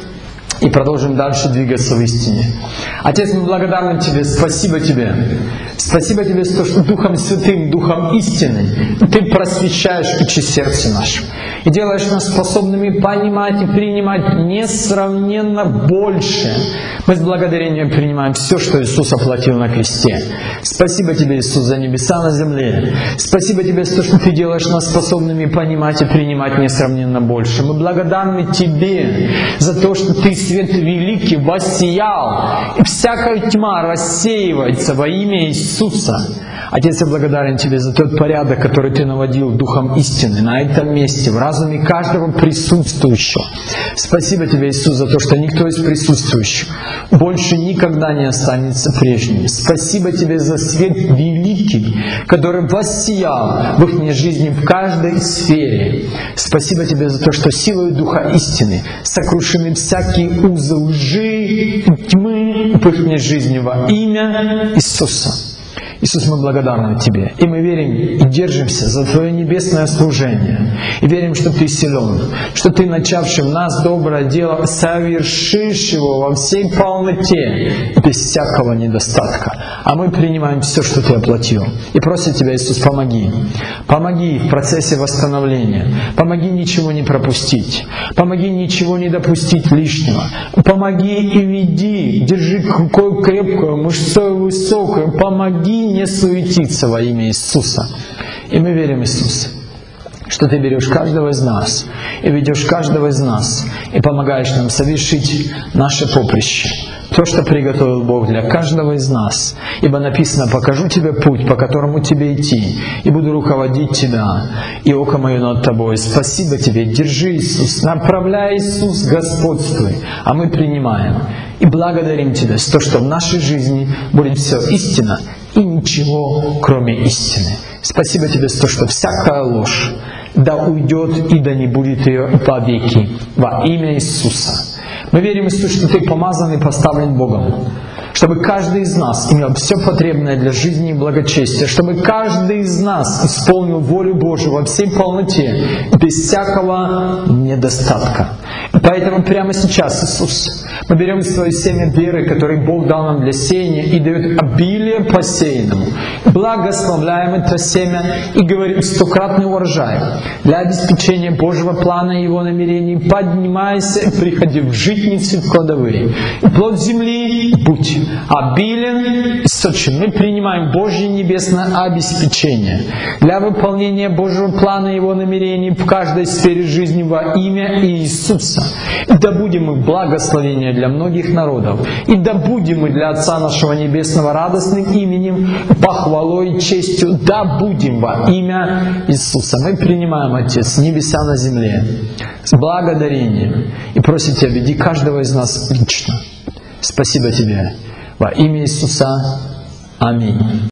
И продолжим дальше двигаться в истине. Отец, мы благодарны Тебе, спасибо Тебе. Спасибо Тебе за то, что Духом Святым, Духом истины Ты просвещаешь учи сердце наше. И делаешь нас способными понимать и принимать несравненно больше. Мы с благодарением принимаем все, что Иисус оплатил на кресте. Спасибо Тебе, Иисус, за небеса на земле. Спасибо Тебе за то, что Ты делаешь нас способными понимать и принимать несравненно больше. Мы благодарны Тебе за то, что Ты свет великий воссиял, и всякая тьма рассеивается во имя Иисуса. Отец, я благодарен Тебе за тот порядок, который Ты наводил Духом истины на этом месте, в разуме каждого присутствующего. Спасибо Тебе, Иисус, за то, что никто из присутствующих больше никогда не останется прежним. Спасибо Тебе за свет великий, который воссиял в их жизни в каждой сфере. Спасибо Тебе за то, что силой Духа истины сокрушены всякие узы лжи и тьмы в их жизни во имя Иисуса. Иисус, мы благодарны Тебе, и мы верим и держимся за Твое небесное служение, и верим, что Ты силен, что Ты, начавший в нас доброе дело, совершишь его во всей полноте, без всякого недостатка. А мы принимаем все, что Ты оплатил. И просим Тебя, Иисус, помоги. Помоги в процессе восстановления. Помоги ничего не пропустить. Помоги ничего не допустить лишнего. Помоги и веди. Держи рукой крепкую, мышцой высокую. Помоги не суетиться во имя Иисуса. И мы верим, Иисус, что Ты берешь каждого из нас и ведешь каждого из нас и помогаешь нам совершить наше поприще. То, что приготовил Бог для каждого из нас. Ибо написано: «Покажу тебе путь, по которому тебе идти, и буду руководить тебя, и око мое над тобой». Спасибо Тебе, держи, Иисус, направляй, Иисус, господствуй. А мы принимаем и благодарим Тебя за то, что в нашей жизни будет все истина и ничего, кроме истины. Спасибо Тебе за то, что всякая ложь да уйдет и да не будет ее вовеки во имя Иисуса. Мы верим, Иисус, что Ты помазан и поставлен Богом, чтобы каждый из нас имел все потребное для жизни и благочестия, чтобы каждый из нас исполнил волю Божию во всей полноте, без всякого недостатка. И поэтому прямо сейчас, Иисус, мы берем свое семя веры, которое Бог дал нам для сеяния, и дает обилие посеянному. Благословляем это семя и говорим стократный урожай для обеспечения Божьего плана и Его намерений. Поднимайся и приходи в житницы, в кладовые. И плод земли будь обилен и сочен. Мы принимаем Божье небесное обеспечение для выполнения Божьего плана и Его намерений в каждой сфере жизни во имя Иисуса. И да будем мы благословения для многих народов. И да будем мы для Отца нашего Небесного радостным именем, похвалой и честью. Да будем во имя Иисуса. Мы принимаем, Отец, небеса на земле с благодарением и просим Тебя, веди каждого из нас лично. Спасибо Тебе. Во имя Иисуса. Аминь.